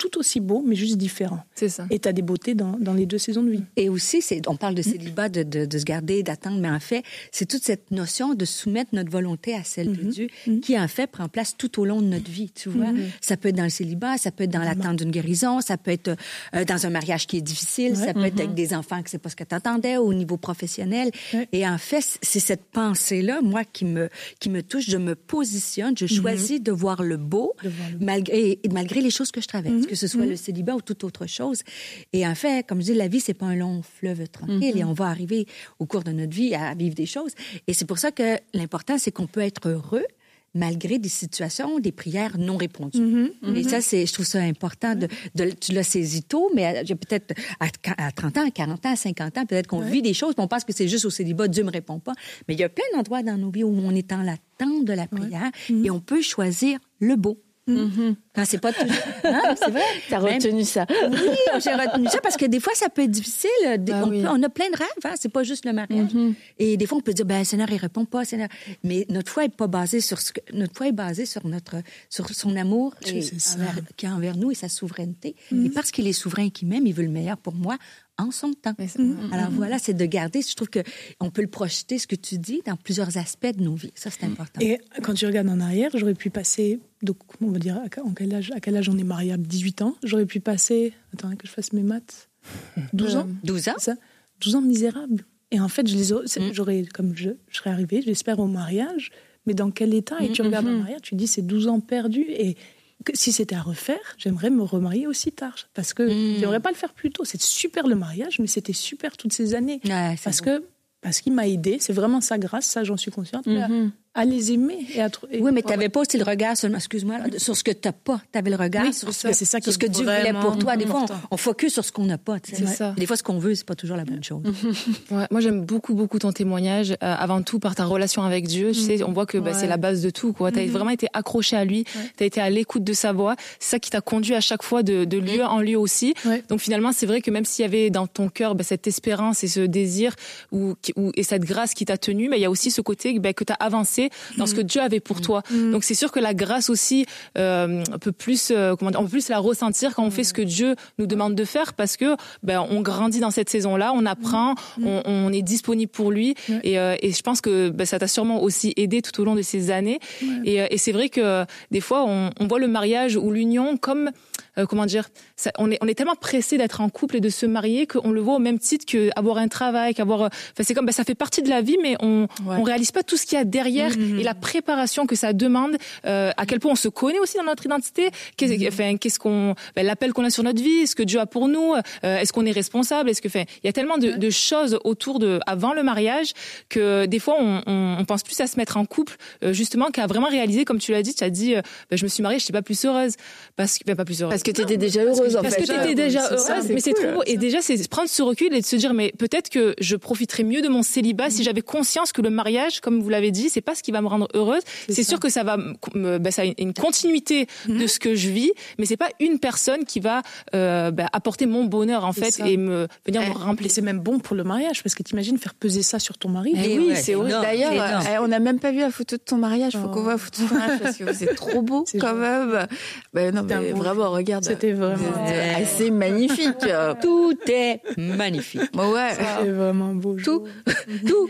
tout aussi beau, mais juste différent. C'est ça. Et tu as des beautés dans, dans les deux saisons de vie. Et aussi, c'est, on parle de célibat, de, de, de se garder, d'attendre, mais en fait, c'est toute cette notion de soumettre notre volonté à celle mm-hmm. de Dieu mm-hmm. qui, en fait, prend place tout au long de notre vie, tu vois. Mm-hmm. Ça peut être dans le célibat, ça peut être dans l'attente d'une guérison, ça peut être euh, dans un mariage qui est difficile, ouais. ça peut mm-hmm. être avec des enfants que c'est pas ce que tu attendais au niveau professionnel. Ouais. Et en fait, c'est cette pensée-là, moi, qui me, qui me touche. Je me positionne, je choisis mm-hmm. de voir le beau, voir le malgré, malgré les choses que je traverse, mm-hmm. que ce soit mm-hmm. le célibat ou toute autre chose. Et en fait, comme je dis, la vie, c'est pas un long fleuve tranquille mm-hmm. et on va arriver au cours de notre vie à vivre des choses. Et c'est pour ça que l'important, c'est qu'on peut être heureux malgré des situations, des prières non répondues. Mm-hmm. Et ça, c'est, je trouve ça important. De, de, tu l'as saisi tôt, mais peut-être à, à trente ans, à quarante ans, à cinquante ans, peut-être qu'on ouais. vit des choses, on pense que c'est juste au célibat, Dieu me répond pas. Mais il y a plein d'endroits dans nos vies où on est en l'attente de la prière ouais. mm-hmm. et on peut choisir le beau. Mm-hmm. Quand c'est pas toujours... Hein, c'est vrai. T'as retenu Même... ça. Oui, j'ai retenu ça parce que des fois, ça peut être difficile. Ah, on, oui. peut, on a plein de rêves, hein? C'est pas juste le mariage. Mm-hmm. Et des fois, on peut dire, ben, Seigneur, il répond pas, Seigneur. Mais notre foi est pas basée sur ce que... notre foi est basée sur notre, sur son amour et envers, qui est envers nous et sa souveraineté. Mm-hmm. Et parce qu'il est souverain et qu'il m'aime, il veut le meilleur pour moi en son temps. Mm-hmm. Alors voilà, c'est de garder, je trouve qu'on peut le projeter, ce que tu dis, dans plusieurs aspects de nos vies. Ça, c'est important. Et quand tu regardes en arrière, j'aurais pu passer, donc on va dire, à quel âge, à quel âge on est mariable, dix-huit ans, j'aurais pu passer, attends, que je fasse mes maths, douze ans. douze ans ça, douze ans misérables. Et en fait, je les aurais, mm. j'aurais, comme je, je serais arrivée, j'espère, au mariage, mais dans quel état? Et tu mm-hmm. regardes en arrière, tu dis, c'est douze ans perdus, et que si c'était à refaire, j'aimerais me remarier aussi tard. Parce que mmh. j'aimerais pas le faire plus tôt. C'est super le mariage, mais c'était super toutes ces années. Ouais, parce bon. que parce qu'il m'a aidée. C'est vraiment sa grâce, ça j'en suis consciente. Mmh. À, à les aimer et à et, oui, mais tu n'avais pas aussi le regard sur, excuse-moi, là, sur ce que tu n'as pas. Tu avais le regard oui, sur, ça, ce, c'est ça sur ce que Dieu voulait pour toi. Des fois, on, on focus sur ce qu'on n'a pas. C'est ça. Des fois, ce qu'on veut, c'est pas toujours la bonne chose. Ouais, moi, j'aime beaucoup, beaucoup ton témoignage. Euh, avant tout, par ta relation avec Dieu. Mmh. Tu sais, on voit que bah, ouais. c'est la base de tout. Tu as mmh. vraiment été accroché à lui. Ouais. Tu as été à l'écoute de sa voix. C'est ça qui t'a conduit à chaque fois de, de lieu mmh. en lieu aussi. Ouais. Donc finalement, c'est vrai que même s'il y avait dans ton cœur bah, cette espérance et ce désir ou, ou, et cette grâce qui t'a tenu, bah, il y a aussi ce côté bah, que tu as avancé dans mmh. ce que Dieu avait pour mmh. toi. Mmh. Donc c'est sûr que la grâce aussi euh, peut plus, euh, comment dire, on peut plus la ressentir quand on mmh. fait ce que Dieu nous demande de faire parce que ben on grandit dans cette saison-là, on apprend, mmh. on, on est disponible pour lui mmh. et, euh, et je pense que ben, ça t'a sûrement aussi aidé tout au long de ces années. Mmh. Et, euh, et c'est vrai que des fois on, on voit le mariage ou l'union comme Euh, comment dire, ça, on est on est tellement pressé d'être en couple et de se marier qu'on le voit au même titre qu'avoir un travail, qu'avoir, enfin c'est comme, bah, ça fait partie de la vie, mais on ouais. on réalise pas tout ce qu'il y a derrière mmh. et la préparation que ça demande, euh, à quel point on se connaît aussi dans notre identité, qu'est-ce, mmh. enfin qu'est-ce qu'on, ben, l'appel qu'on a sur notre vie, ce que Dieu a pour nous, euh, est-ce qu'on est responsable, est-ce que, enfin il y a tellement de, de choses autour de avant le mariage que des fois on, on, on pense plus à se mettre en couple euh, justement qu'à vraiment réaliser, comme tu l'as dit, tu as dit, euh, ben, je me suis mariée, je n'étais pas plus heureuse parce que ben, pas plus heureuse. Parce que tu étais déjà heureuse, en parce fait. Parce que tu étais déjà heureuse, ça, mais c'est cool, trop beau. Et déjà, c'est prendre ce recul et de se dire, mais peut-être que je profiterais mieux de mon célibat mmh. si j'avais conscience que le mariage, comme vous l'avez dit, c'est pas ce qui va me rendre heureuse. C'est, c'est sûr que ça va, me, bah, ça a une continuité mmh. de ce que je vis, mais c'est pas une personne qui va euh, bah, apporter mon bonheur, en c'est fait, ça. Et me venir eh, me remplir. C'est même bon pour le mariage, parce que t'imagines faire peser ça sur ton mari. Eh oui, ouais, c'est horrible. D'ailleurs, euh, on n'a même pas vu la photo de ton mariage. Faut oh. qu'on voit la photo de ton mariage, parce que c'est trop beau, c'est quand même. Ben non, mais vraiment, regarde. C'était vraiment assez magnifique. Tout est magnifique. Ouais. C'est vraiment beau. Tout. Tout.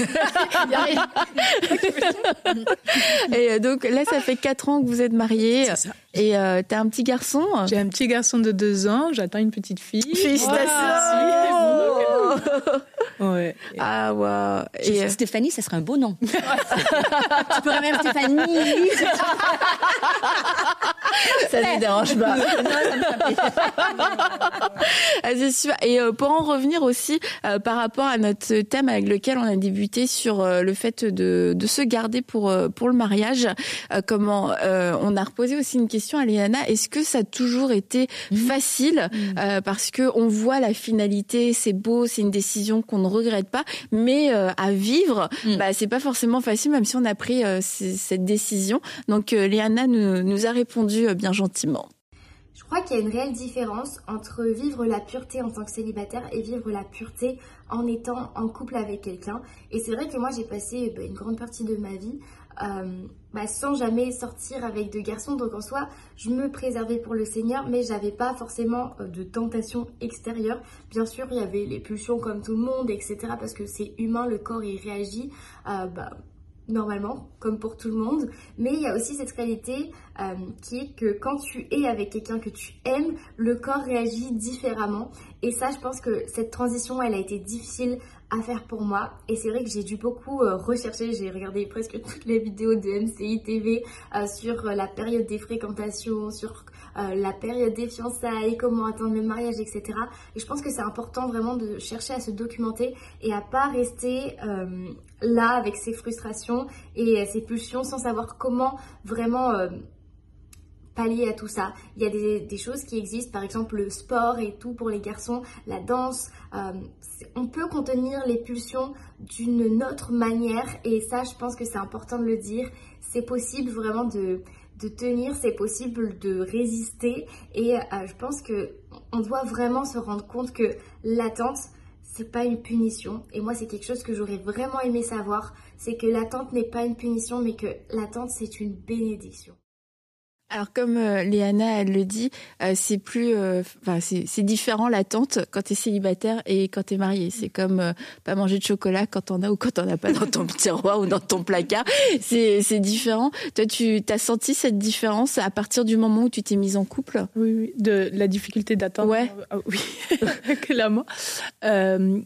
Et donc là, ça fait quatre ans que vous êtes mariés. C'est ça. Et euh, t'as un petit garçon. J'ai un petit garçon de deux ans. J'attends une petite fille. Félicitations. Wow. Ouais. Ah waouh. Et euh... Stéphanie, ça serait un beau nom. Tu pourrais même Stéphanie. Ça ne me dérange pas. Ah, c'est super. Et euh, pour en revenir aussi euh, par rapport à notre thème avec lequel on a débuté sur euh, le fait de, de se garder pour euh, pour le mariage, euh, comment euh, on a reposé aussi une question à Léana. Est-ce que ça a toujours été mmh. facile mmh. Euh, parce que on voit la finalité, c'est beau, c'est une décision qu'on ne regrette pas, mais euh, à vivre, mmh. bah c'est pas forcément facile, même si on a pris euh, c- cette décision. Donc euh, Léana nous, nous a répondu euh, bien gentiment. Je crois qu'il y a une réelle différence entre vivre la pureté en tant que célibataire et vivre la pureté en étant en couple avec quelqu'un. Et c'est vrai que moi, j'ai passé bah, une grande partie de ma vie euh, bah, sans jamais sortir avec de garçons. Donc en soi, je me préservais pour le Seigneur, mais j'avais pas forcément de tentation extérieure. Bien sûr, il y avait les pulsions comme tout le monde, et cetera. Parce que c'est humain, le corps il réagit euh, bah, normalement, comme pour tout le monde. Mais il y a aussi cette réalité euh, qui est que quand tu es avec quelqu'un que tu aimes, le corps réagit différemment. Et ça, je pense que cette transition, elle a été difficile à faire pour moi. Et c'est vrai que j'ai dû beaucoup euh, rechercher. J'ai regardé presque toutes les vidéos de M C I T V euh, sur euh, la période des fréquentations, sur euh, la période des fiançailles, comment attendre le mariage, et cetera. Et je pense que c'est important vraiment de chercher à se documenter et à pas rester euh, là avec ses frustrations et euh, ses pulsions sans savoir comment vraiment euh, pallier à tout ça. Il y a des, des choses qui existent, par exemple le sport et tout pour les garçons, la danse. Euh, on peut contenir les pulsions d'une autre manière et ça, je pense que c'est important de le dire. C'est possible vraiment de, de tenir, c'est possible de résister et euh, je pense que on doit vraiment se rendre compte que l'attente, c'est pas une punition. Et moi, c'est quelque chose que j'aurais vraiment aimé savoir, c'est que l'attente n'est pas une punition, mais que l'attente, c'est une bénédiction. Alors comme euh, Léana elle le dit, euh, c'est plus, enfin euh, c'est, c'est différent l'attente quand t'es célibataire et quand t'es marié. C'est comme euh, pas manger de chocolat quand t'en as ou quand t'en as pas dans ton tiroir ou dans ton placard. C'est c'est différent. Toi, tu t'as senti cette différence à partir du moment où tu t'es mise en couple? Oui, oui, de la difficulté d'attendre. Ouais. Euh, oui, clairement. Euh,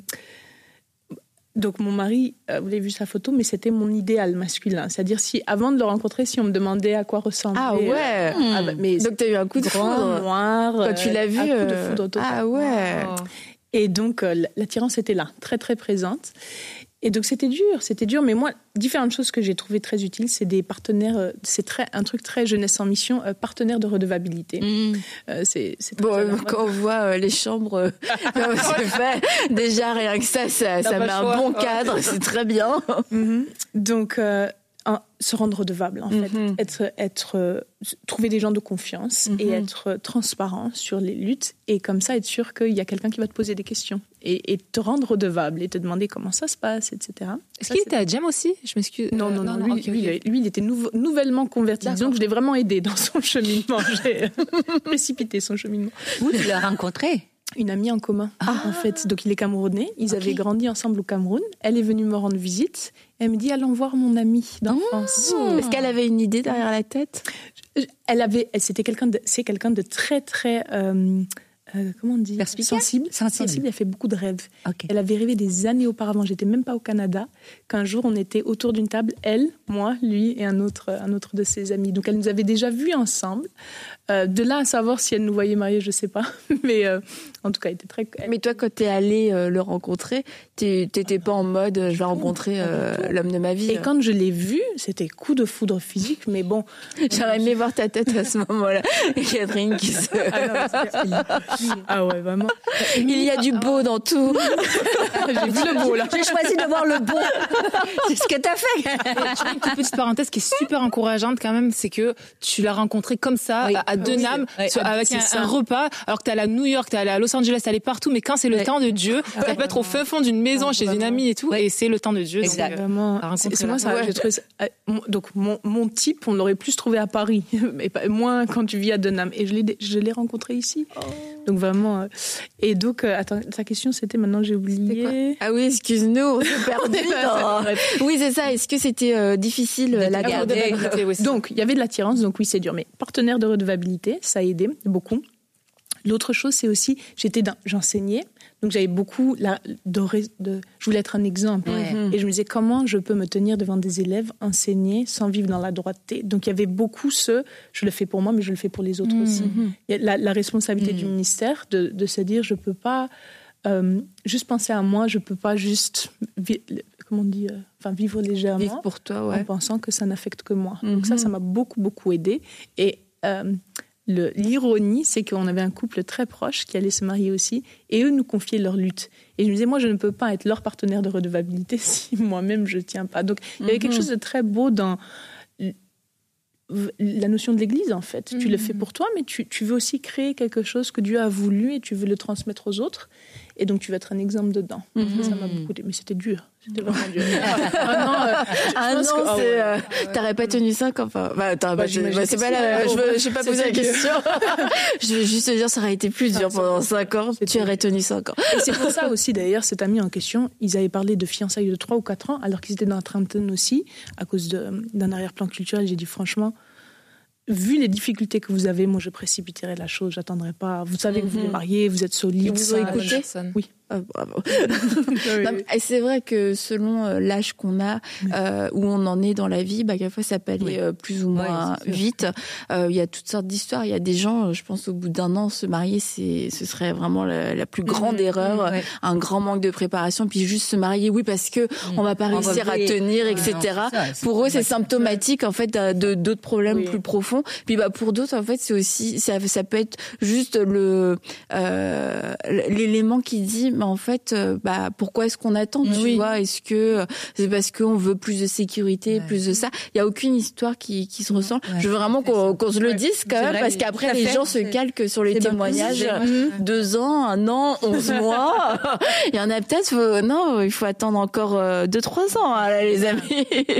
Donc mon mari, euh, vous avez vu sa photo, mais c'était mon idéal masculin. C'est-à-dire si avant de le rencontrer, si on me demandait à quoi ressemblait. Ah ouais. Euh, ah bah, mais donc t'as eu un coup de grand, foudre. Noir. Quand tu l'as vu. Un coup de euh... foudre total. Ah ouais. Oh. Et donc euh, l'attirance était là, très très présente. Et donc c'était dur, c'était dur. Mais moi, différentes choses que j'ai trouvées très utiles, c'est des partenaires. Euh, c'est très un truc très jeunesse en mission, euh, partenaires de redevabilité. Mmh. Euh, c'est, c'est bon, euh, quand on voit euh, les chambres, euh, comment c'est fait, déjà rien que ça, ça, ça met un bon cadre, ouais. C'est très bien. Mmh. Donc euh, un, se rendre redevable en fait, mmh. être, être, euh, trouver des gens de confiance mmh. et être transparent sur les luttes et comme ça être sûr qu'il y a quelqu'un qui va te poser des questions et, et te rendre redevable et te demander comment ça se passe, et cetera. Est-ce ça, qu'il c'est... était à Djem aussi? Je m'excuse. Non, non, non. non, lui, non okay, lui, okay. lui, il était nouveau, nouvellement converti. D'accord. Disons que je l'ai vraiment aidé dans son cheminement. J'ai précipité son cheminement. Où tu l'as rencontré? Une amie en commun, ah. en fait. Donc, il est camerounais. Ils okay. avaient grandi ensemble au Cameroun. Elle est venue me rendre visite. Elle me dit, allons voir mon amie d'enfance. Mmh. Est-ce qu'elle avait une idée derrière la tête? Elle avait, elle, c'était quelqu'un de, c'est quelqu'un de très, très, euh, euh, comment on dit? Sensible. Sensible. Sensible. Elle a fait beaucoup de rêves. Okay. Elle avait rêvé des années auparavant. J'étais même pas au Canada. Qu'un jour, on était autour d'une table, elle, moi, lui et un autre, un autre de ses amis. Donc, elle nous avait déjà vus ensemble. Euh, de là à savoir si elle nous voyait mariés, je sais pas. Mais euh, en tout cas, elle était très. Mais toi, quand t'es allée euh, le rencontrer, t'étais pas en mode euh, je vais rencontrer euh, l'homme de ma vie. Et euh. quand je l'ai vu, c'était coup de foudre physique, mais bon. J'aurais aimé voir ta tête à ce moment-là, Catherine qui se. Ah, non, ah ouais, vraiment. Il y a du beau dans tout. J'ai vu le beau là. J'ai choisi de voir le beau. C'est ce que t'as fait. Une petite parenthèse qui est super encourageante quand même, c'est que tu l'as rencontré comme ça, oui. à Denham, oui, oui. avec un, un repas, alors que t'es allé à New York, t'es allé à Los Angeles, t'es allé partout, mais quand c'est le oui. temps de Dieu, ça ouais. peut être au fin fond d'une maison non, chez vraiment. Une amie et tout, oui. et c'est le temps de Dieu. Exactement. Donc, c'est, c'est moi ça. Ouais. J'ai trouvé ça, donc mon, mon type, on l'aurait plus trouvé à Paris, mais pas, moins quand tu vis à Denham. Et je l'ai, je l'ai rencontré ici. Oh. Donc vraiment. Et donc, euh, attends, ta question c'était maintenant j'ai oublié. Ah oui, excuse-nous, on s'est perdu. Oui, c'est ça. Est-ce que c'était euh, difficile de la garder? Donc, il y avait de l'attirance, donc oui, c'est dur. Mais partenaire de redevabilité, ça a aidé beaucoup. L'autre chose, c'est aussi, j'étais dans, j'enseignais, donc j'avais beaucoup la, de, de, je voulais être un exemple. Ouais. Et je me disais comment je peux me tenir devant des élèves, enseigner sans vivre dans la droiteté. Donc il y avait beaucoup ce, je le fais pour moi, mais je le fais pour les autres mmh. aussi. Il y a la, la responsabilité mmh. du ministère de, de se dire, je peux pas euh, juste penser à moi, je peux pas juste, vi- comment on dit, euh, enfin vivre légèrement, vivre pour toi, ouais. en pensant que ça n'affecte que moi. Mmh. Donc ça, ça m'a beaucoup beaucoup aidé. Et euh, Le, l'ironie, c'est qu'on avait un couple très proche qui allait se marier aussi, et eux nous confiaient leur lutte. Et je me disais, moi, je ne peux pas être leur partenaire de redevabilité si moi-même je ne tiens pas. Donc, il y avait quelque chose de très beau dans la notion de l'Église, en fait. Mm-hmm. Tu le fais pour toi, mais tu, tu veux aussi créer quelque chose que Dieu a voulu et tu veux le transmettre aux autres. et donc tu vas être un exemple dedans. Mm-hmm. Ça m'a beaucoup aidé, mais c'était dur. C'était vraiment dur. Un an, euh, un an, que, c'est, oh, euh, t'aurais pas tenu cinq ans. Enfin, bah, attends, bah, je, bah, c'est pas la, je veux, je vais pas poser la question. Je veux juste te dire, ça aurait été plus dur ah, pendant cinq ans. Tu aurais tenu cinq ans. Et c'est pour ça aussi, d'ailleurs, cet ami en question, ils avaient parlé de fiançailles de trois ou quatre ans, alors qu'ils étaient dans la trentaine aussi, à cause de, d'un arrière-plan culturel. J'ai dit, franchement, vu les difficultés que vous avez, moi, je précipiterais la chose. J'attendrai pas. Vous savez que vous êtes mariés, vous êtes solides. Vous avez écouté ? Oui. Ah, bravo. Non, et c'est vrai que selon l'âge qu'on a, oui. euh, où on en est dans la vie, bah, quelquefois ça peut aller oui. plus ou moins oui, vite. Euh, il y a toutes sortes d'histoires. Il y a des gens, je pense, au bout d'un an, se marier, c'est, ce serait vraiment la, la plus grande mmh, erreur, mmh, un grand manque de préparation. Puis juste se marier, oui, parce que mmh. on va pas réussir va à tenir, et cetera. Non, ça, pour eux, c'est symptomatique en fait de d'autres problèmes oui. plus profonds. Puis bah pour d'autres, en fait, c'est aussi ça, ça peut être juste le euh, l'élément qui dit mais en fait, bah pourquoi est-ce qu'on attend, tu oui. vois ? Est-ce que c'est parce qu'on veut plus de sécurité, ouais. plus de ça ? Il y a aucune histoire qui qui se ressemble. Ouais. Je veux vraiment qu'on, qu'on se le dise quand même, parce qu'après les gens se calquent sur les témoignages. Deux ans, un an, onze mois. Il y en a peut-être. Faut, non, il faut attendre encore deux, trois ans, hein, là, les amis.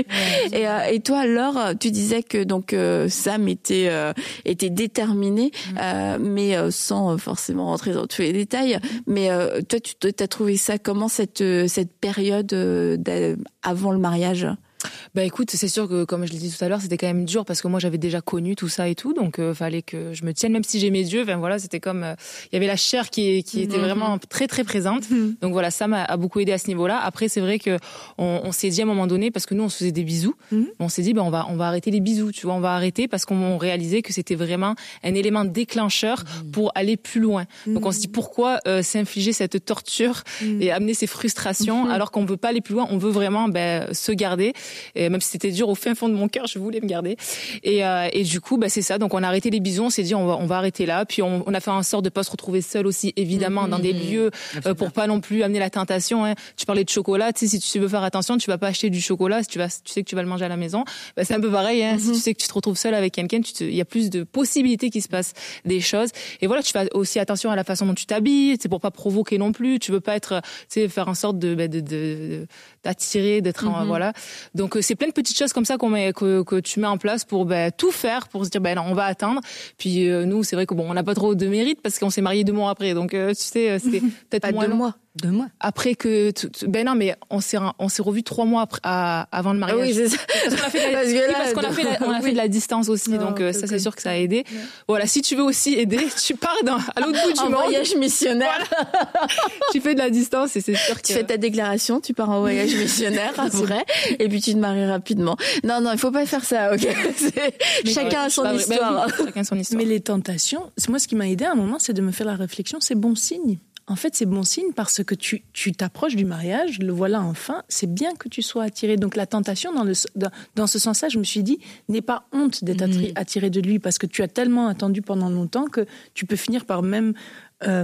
et et toi, Laure, tu disais que donc Sam était euh, était déterminé, euh, mais sans forcément rentrer dans tous les détails. Mais euh, toi, tu as trouvé ça comment, cette, cette période avant le mariage ? Bah écoute, c'est sûr que comme je l'ai dit tout à l'heure, c'était quand même dur parce que moi j'avais déjà connu tout ça et tout, donc euh, fallait que je me tienne, même si j'ai mes yeux. Enfin voilà, c'était comme il euh, y avait la chair qui qui était mmh. vraiment très très présente. Mmh. Donc voilà, ça m'a a beaucoup aidé à ce niveau-là. Après c'est vrai que on, on s'est dit à un moment donné, parce que nous on se faisait des bisous, mmh. on s'est dit ben on va on va arrêter les bisous, tu vois, on va arrêter parce qu'on réalisait que c'était vraiment un élément déclencheur mmh. pour aller plus loin. Mmh. Donc on se dit pourquoi euh, s'infliger cette torture mmh. et amener ces frustrations mmh. alors qu'on veut pas aller plus loin, on veut vraiment ben se garder. Et même si c'était dur au fin fond de mon cœur, je voulais me garder. Et, euh, et du coup, bah c'est ça. Donc on a arrêté les bisous. On s'est dit on va on va arrêter là. Puis on, on a fait en sorte de pas se retrouver seul aussi, évidemment, mmh, dans des lieux euh, pour pas non plus amener la tentation. Hein. Tu parlais de chocolat. Tu sais, si tu veux faire attention, tu vas pas acheter du chocolat. Si tu vas, tu sais que tu vas le manger à la maison. Bah, c'est un peu pareil. Hein. Mmh. Si tu sais que tu te retrouves seul avec quelqu'un, il y a plus de possibilités qu'il se passe des choses. Et voilà, tu fais aussi attention à la façon dont tu t'habilles. C'est pour pas provoquer non plus. Tu veux pas être, tu sais, faire en sorte de, bah, de, de, de d'attirer, d'être, mmh. en, voilà. Donc c'est plein de petites choses comme ça qu'on met, que, que tu mets en place pour ben, tout faire, pour se dire ben non, on va attendre. Puis euh, nous, c'est vrai que bon, on n'a pas trop de mérite parce qu'on s'est mariés deux mois après, donc euh, tu sais, c'était peut-être pas moins deux long. mois. Deux mois. Après que, ben non, mais on s'est, on s'est revus trois mois après, à, avant le mariage. Oui, c'est ça. Parce qu'on a fait, la, oui, parce qu'on a fait, la, on a oui. fait de la distance aussi, non, donc euh, ça, c'est sûr que ça a aidé. Ouais. Voilà, si tu veux aussi aider, tu pars dans, à l'autre bout du monde. En voyage missionnaire. Voilà. Tu fais de la distance et c'est sûr que... Tu fais ta déclaration, tu pars en voyage missionnaire, après, et puis tu te maries rapidement. Non, non, il faut pas faire ça, ok? C'est... Chacun a son bah, histoire. Bah oui, chacun son histoire. Mais les tentations, moi, ce qui m'a aidé à un moment, c'est de me faire la réflexion, c'est bon signe. En fait, c'est bon signe parce que tu, tu t'approches du mariage, le voilà enfin, c'est bien que tu sois attiré. Donc la tentation, dans, le, dans, dans ce sens-là, je me suis dit, n'aie pas honte d'être mmh. attiré de lui parce que tu as tellement attendu pendant longtemps que tu peux finir par même euh,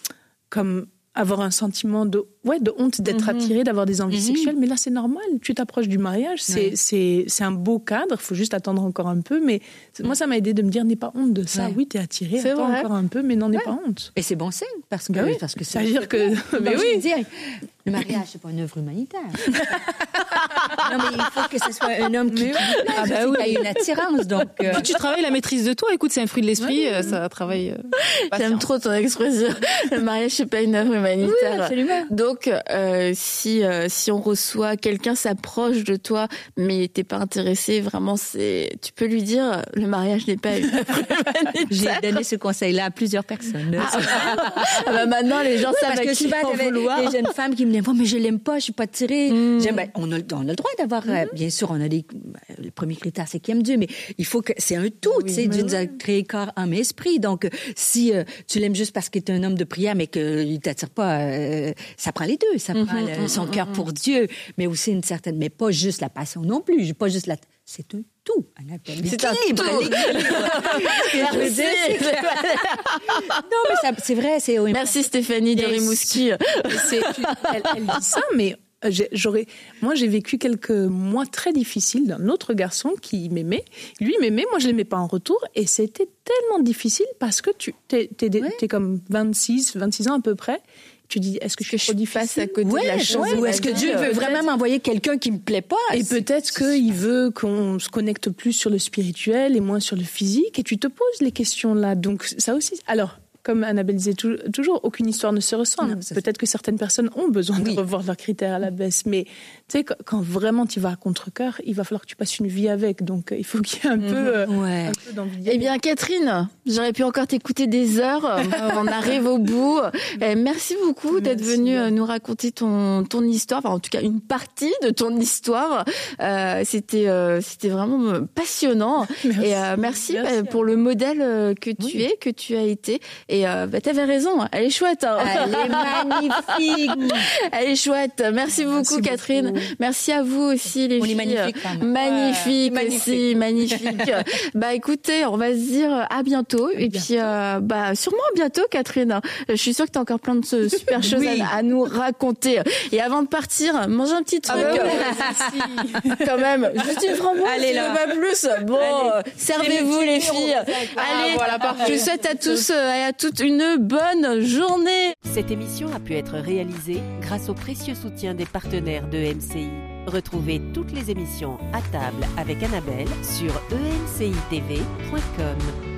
comme avoir un sentiment de, ouais, de honte d'être mmh. attiré, d'avoir des envies mmh. sexuelles. Mais là, c'est normal. Tu t'approches du mariage. C'est, ouais. c'est, c'est un beau cadre. Il faut juste attendre encore un peu. Mais moi, ça m'a aidé de me dire, n'aie pas honte de ça. Ouais. Oui, t'es attiré. C'est attends vrai. Encore un peu, mais n'en aie ouais. pas honte. Et c'est bon signe. Parce que, bah oui, parce que ça veut dire que, mais oui. Dire, le mariage, c'est pas une œuvre humanitaire. Non, mais il faut que ce soit un homme qui, qui ah bah oui. a une attirance. Donc, euh... tu travailles la maîtrise de toi. Écoute, c'est un fruit de l'esprit. Ouais. Ça travaille. Euh, J'aime trop ton expression. Le mariage, c'est pas une œuvre humanitaire. Oui, absolument. Donc, euh, si euh, si on reçoit quelqu'un s'approche de toi, mais t'es pas intéressé, vraiment, c'est, tu peux lui dire, le mariage n'est pas une œuvre humanitaire. J'ai donné ce conseil-là à plusieurs personnes. Ah, ah bah maintenant, les gens oui, savent à qui en vouloir. Des jeunes femmes qui me disent, oh, mais je l'aime pas, je suis pas attirée. Mm. Ben, on a, on a le droit d'avoir, mm. bien sûr, on a des, ben, le premier critère, c'est qui aime Dieu, mais il faut que, c'est un tout, oui, tu sais, Dieu nous a créé corps, âme et esprit. Donc, si euh, tu l'aimes juste parce qu'il est un homme de prière, mais qu'il t'attire pas, euh, ça prend les deux. Ça mm-hmm, prend le, son mm-hmm. cœur pour Dieu, mais aussi une certaine, mais pas juste la passion non plus, pas juste la, c'est un tout, un appel. C'est un tout. Je veux dire, c'est non, mais ça, c'est vrai, c'est merci Stéphanie de Rimouski. C'est, elle, elle dit ça, mais J'ai, j'aurais, moi, j'ai vécu quelques mois très difficiles d'un autre garçon qui m'aimait. Lui m'aimait, moi, je l'aimais pas en retour. Et c'était tellement difficile parce que tu t'es, t'es, ouais. t'es comme vingt-six, vingt-six ans à peu près. Tu dis, est-ce que je suis trop difficile à côté ouais, de la chose ouais, ou est-ce que Dieu veut vraiment m'envoyer quelqu'un qui me plaît pas? Et peut-être qu'il veut qu'on se connecte plus sur le spirituel et moins sur le physique, et tu te poses les questions là. Donc ça aussi. Alors, comme Annabelle disait tout, toujours, aucune histoire ne se ressemble. Non, peut-être que certaines personnes ont besoin oui. de revoir leurs critères à la baisse, mais tu sais, quand, quand vraiment tu vas à contre-cœur, il va falloir que tu passes une vie avec. Donc il faut qu'il y ait un, mmh. peu, euh, ouais. un peu d'envie. Eh bien, Catherine, j'aurais pu encore t'écouter des heures. On arrive au bout. Et merci beaucoup merci d'être venue bien. nous raconter ton ton histoire, enfin en tout cas une partie de ton histoire. Euh, c'était euh, c'était vraiment passionnant. Merci, et euh, merci, merci bah, pour le modèle que tu oui. es, que tu as été. Et euh, bah, t'avais raison, elle est chouette. Hein. Elle est magnifique. Elle est chouette. Merci, Merci beaucoup, beaucoup, Catherine. Merci à vous aussi, les on filles. On est magnifique, quand même. Magnifique ouais, aussi, magnifique. magnifique. Bah écoutez, on va se dire à bientôt. À et bientôt. puis, euh, bah sûrement à bientôt, Catherine. Je suis sûre que t'as encore plein de super choses oui. à, à nous raconter. Et avant de partir, mange un petit truc. Ah bah oui, quand même. Juste une framboise, Allez, là. pas plus. Bon, Allez. servez-vous, les filles. Ah, Allez, voilà, je vous souhaite à tous et à toutes une bonne journée. Cette émission a pu être réalisée grâce au précieux soutien des partenaires de E M C I. Retrouvez toutes les émissions à table avec Annabelle sur e m c i t v point com.